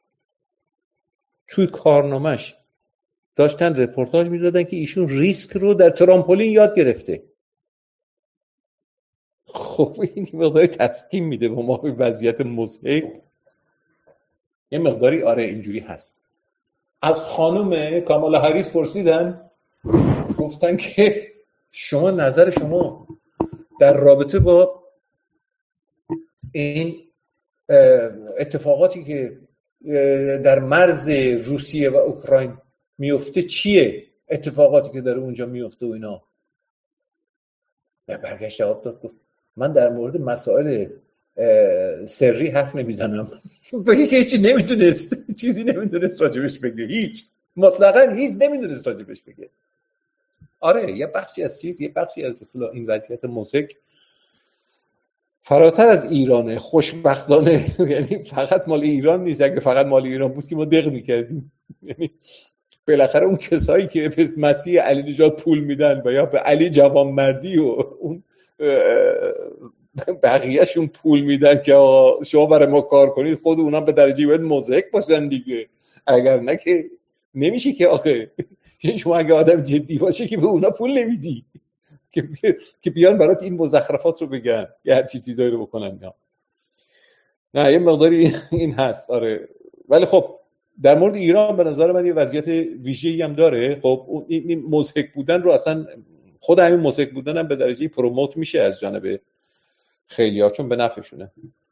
توی کارنامه‌اش داشتن رپورتاج میدادن که ایشون ریسک رو در ترامپولین یاد گرفته. خب این مقداری تسکین میده به ما به وضعیت مضحک. یه مقداری آره اینجوری هست. از خانم کامالا هریس پرسیدن، گفتن که شما نظر شما در رابطه با این اتفاقاتی که در مرز روسیه و اوکراین میفته چیه؟ اتفاقاتی که داره اونجا میفته و اینا. برگشت جواب داد، گفت من در مورد مسائل سری حرف نمیزنم. بگه که هیچی نمیدونست، چیزی نمیدونست راجبش بگه، هیچ مطلقا هیچ نمیدونست راجبش بگه. آره یه بخشی از اصلا این وضعیت مضحک فراتر از ایرانه خوشبختانه. یعنی فقط مال ایران نیست، اگه فقط مال ایران بود که ما دق میکردیم. یعنی بالاخره اون کسایی که به مسیح علی نژاد پول میدن و یا به علی جوانمردی و اون بقیهشون پول میدن که شما برای ما کار کنید، خود اونا به درجه باید مضحک باشن دیگه. اگر نه که نمیشه که آخه شما اگه آدم جدی باشه که به اونا پول نمیدی که بیان برات این مزخرفات رو بگن یا هر چیزایی رو بکنن. نه یه مقداری این هست آره. ولی خب در مورد ایران به نظر من یه وضعیت ویژه‌ای هم داره. خب این مضحک بودن رو اصلا خود همین مضحک بودن هم به درجه پروموت میشه از جانب خیلی‌ها، چون به نفعشونه.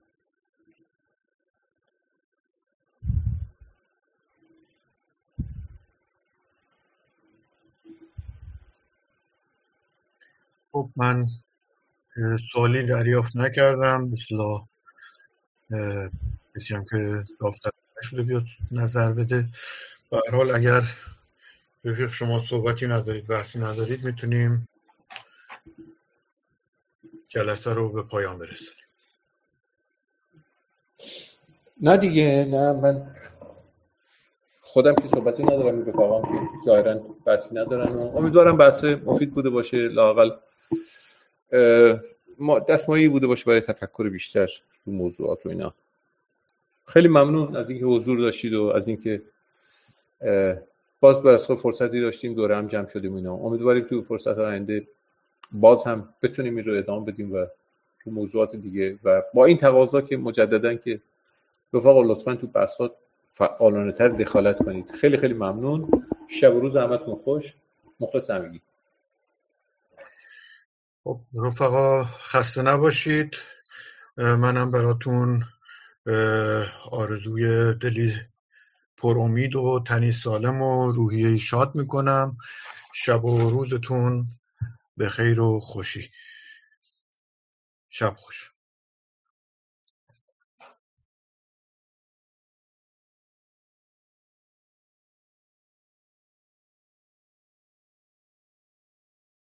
خب من سوالی دریافت نکردم، مثلا کسی هم که دافتر نشده بیاد نظر بده. به هر حال اگر رفیق شما صحبتی ندارید، بحثی ندارید، میتونیم جلسه رو به پایان برسونیم. نه دیگه، نه من خودم که صحبتی ندارم، رفقام که ظاهرا بحثی ندارن و امیدوارم بحث مفید بوده باشه، لااقل دستمایه‌ای بوده باشه برای تفکر بیشتر رو موضوعات و اینا. خیلی ممنون از اینکه حضور داشتید و از اینکه باز به اصلا فرصتی داشتیم دوره هم جمع شدیم اینا. امیدواریم تو فرصت آینده باز هم بتونیم این رو ادامه بدیم و تو موضوعات دیگه و با این تقاضا که مجددا که رفقا لطفاً تو بحثات فعالانه تر دخالت کنید. خیلی خیلی ممنون. شب و روز همتون خوش. مخلص همگی. خب رفقا خسته نباشید. منم براتون آرزوی دلی پر امید و تنی سالم و روحیه شاد میکنم. شب و روزتون به خیر و خوشی. شب خوش.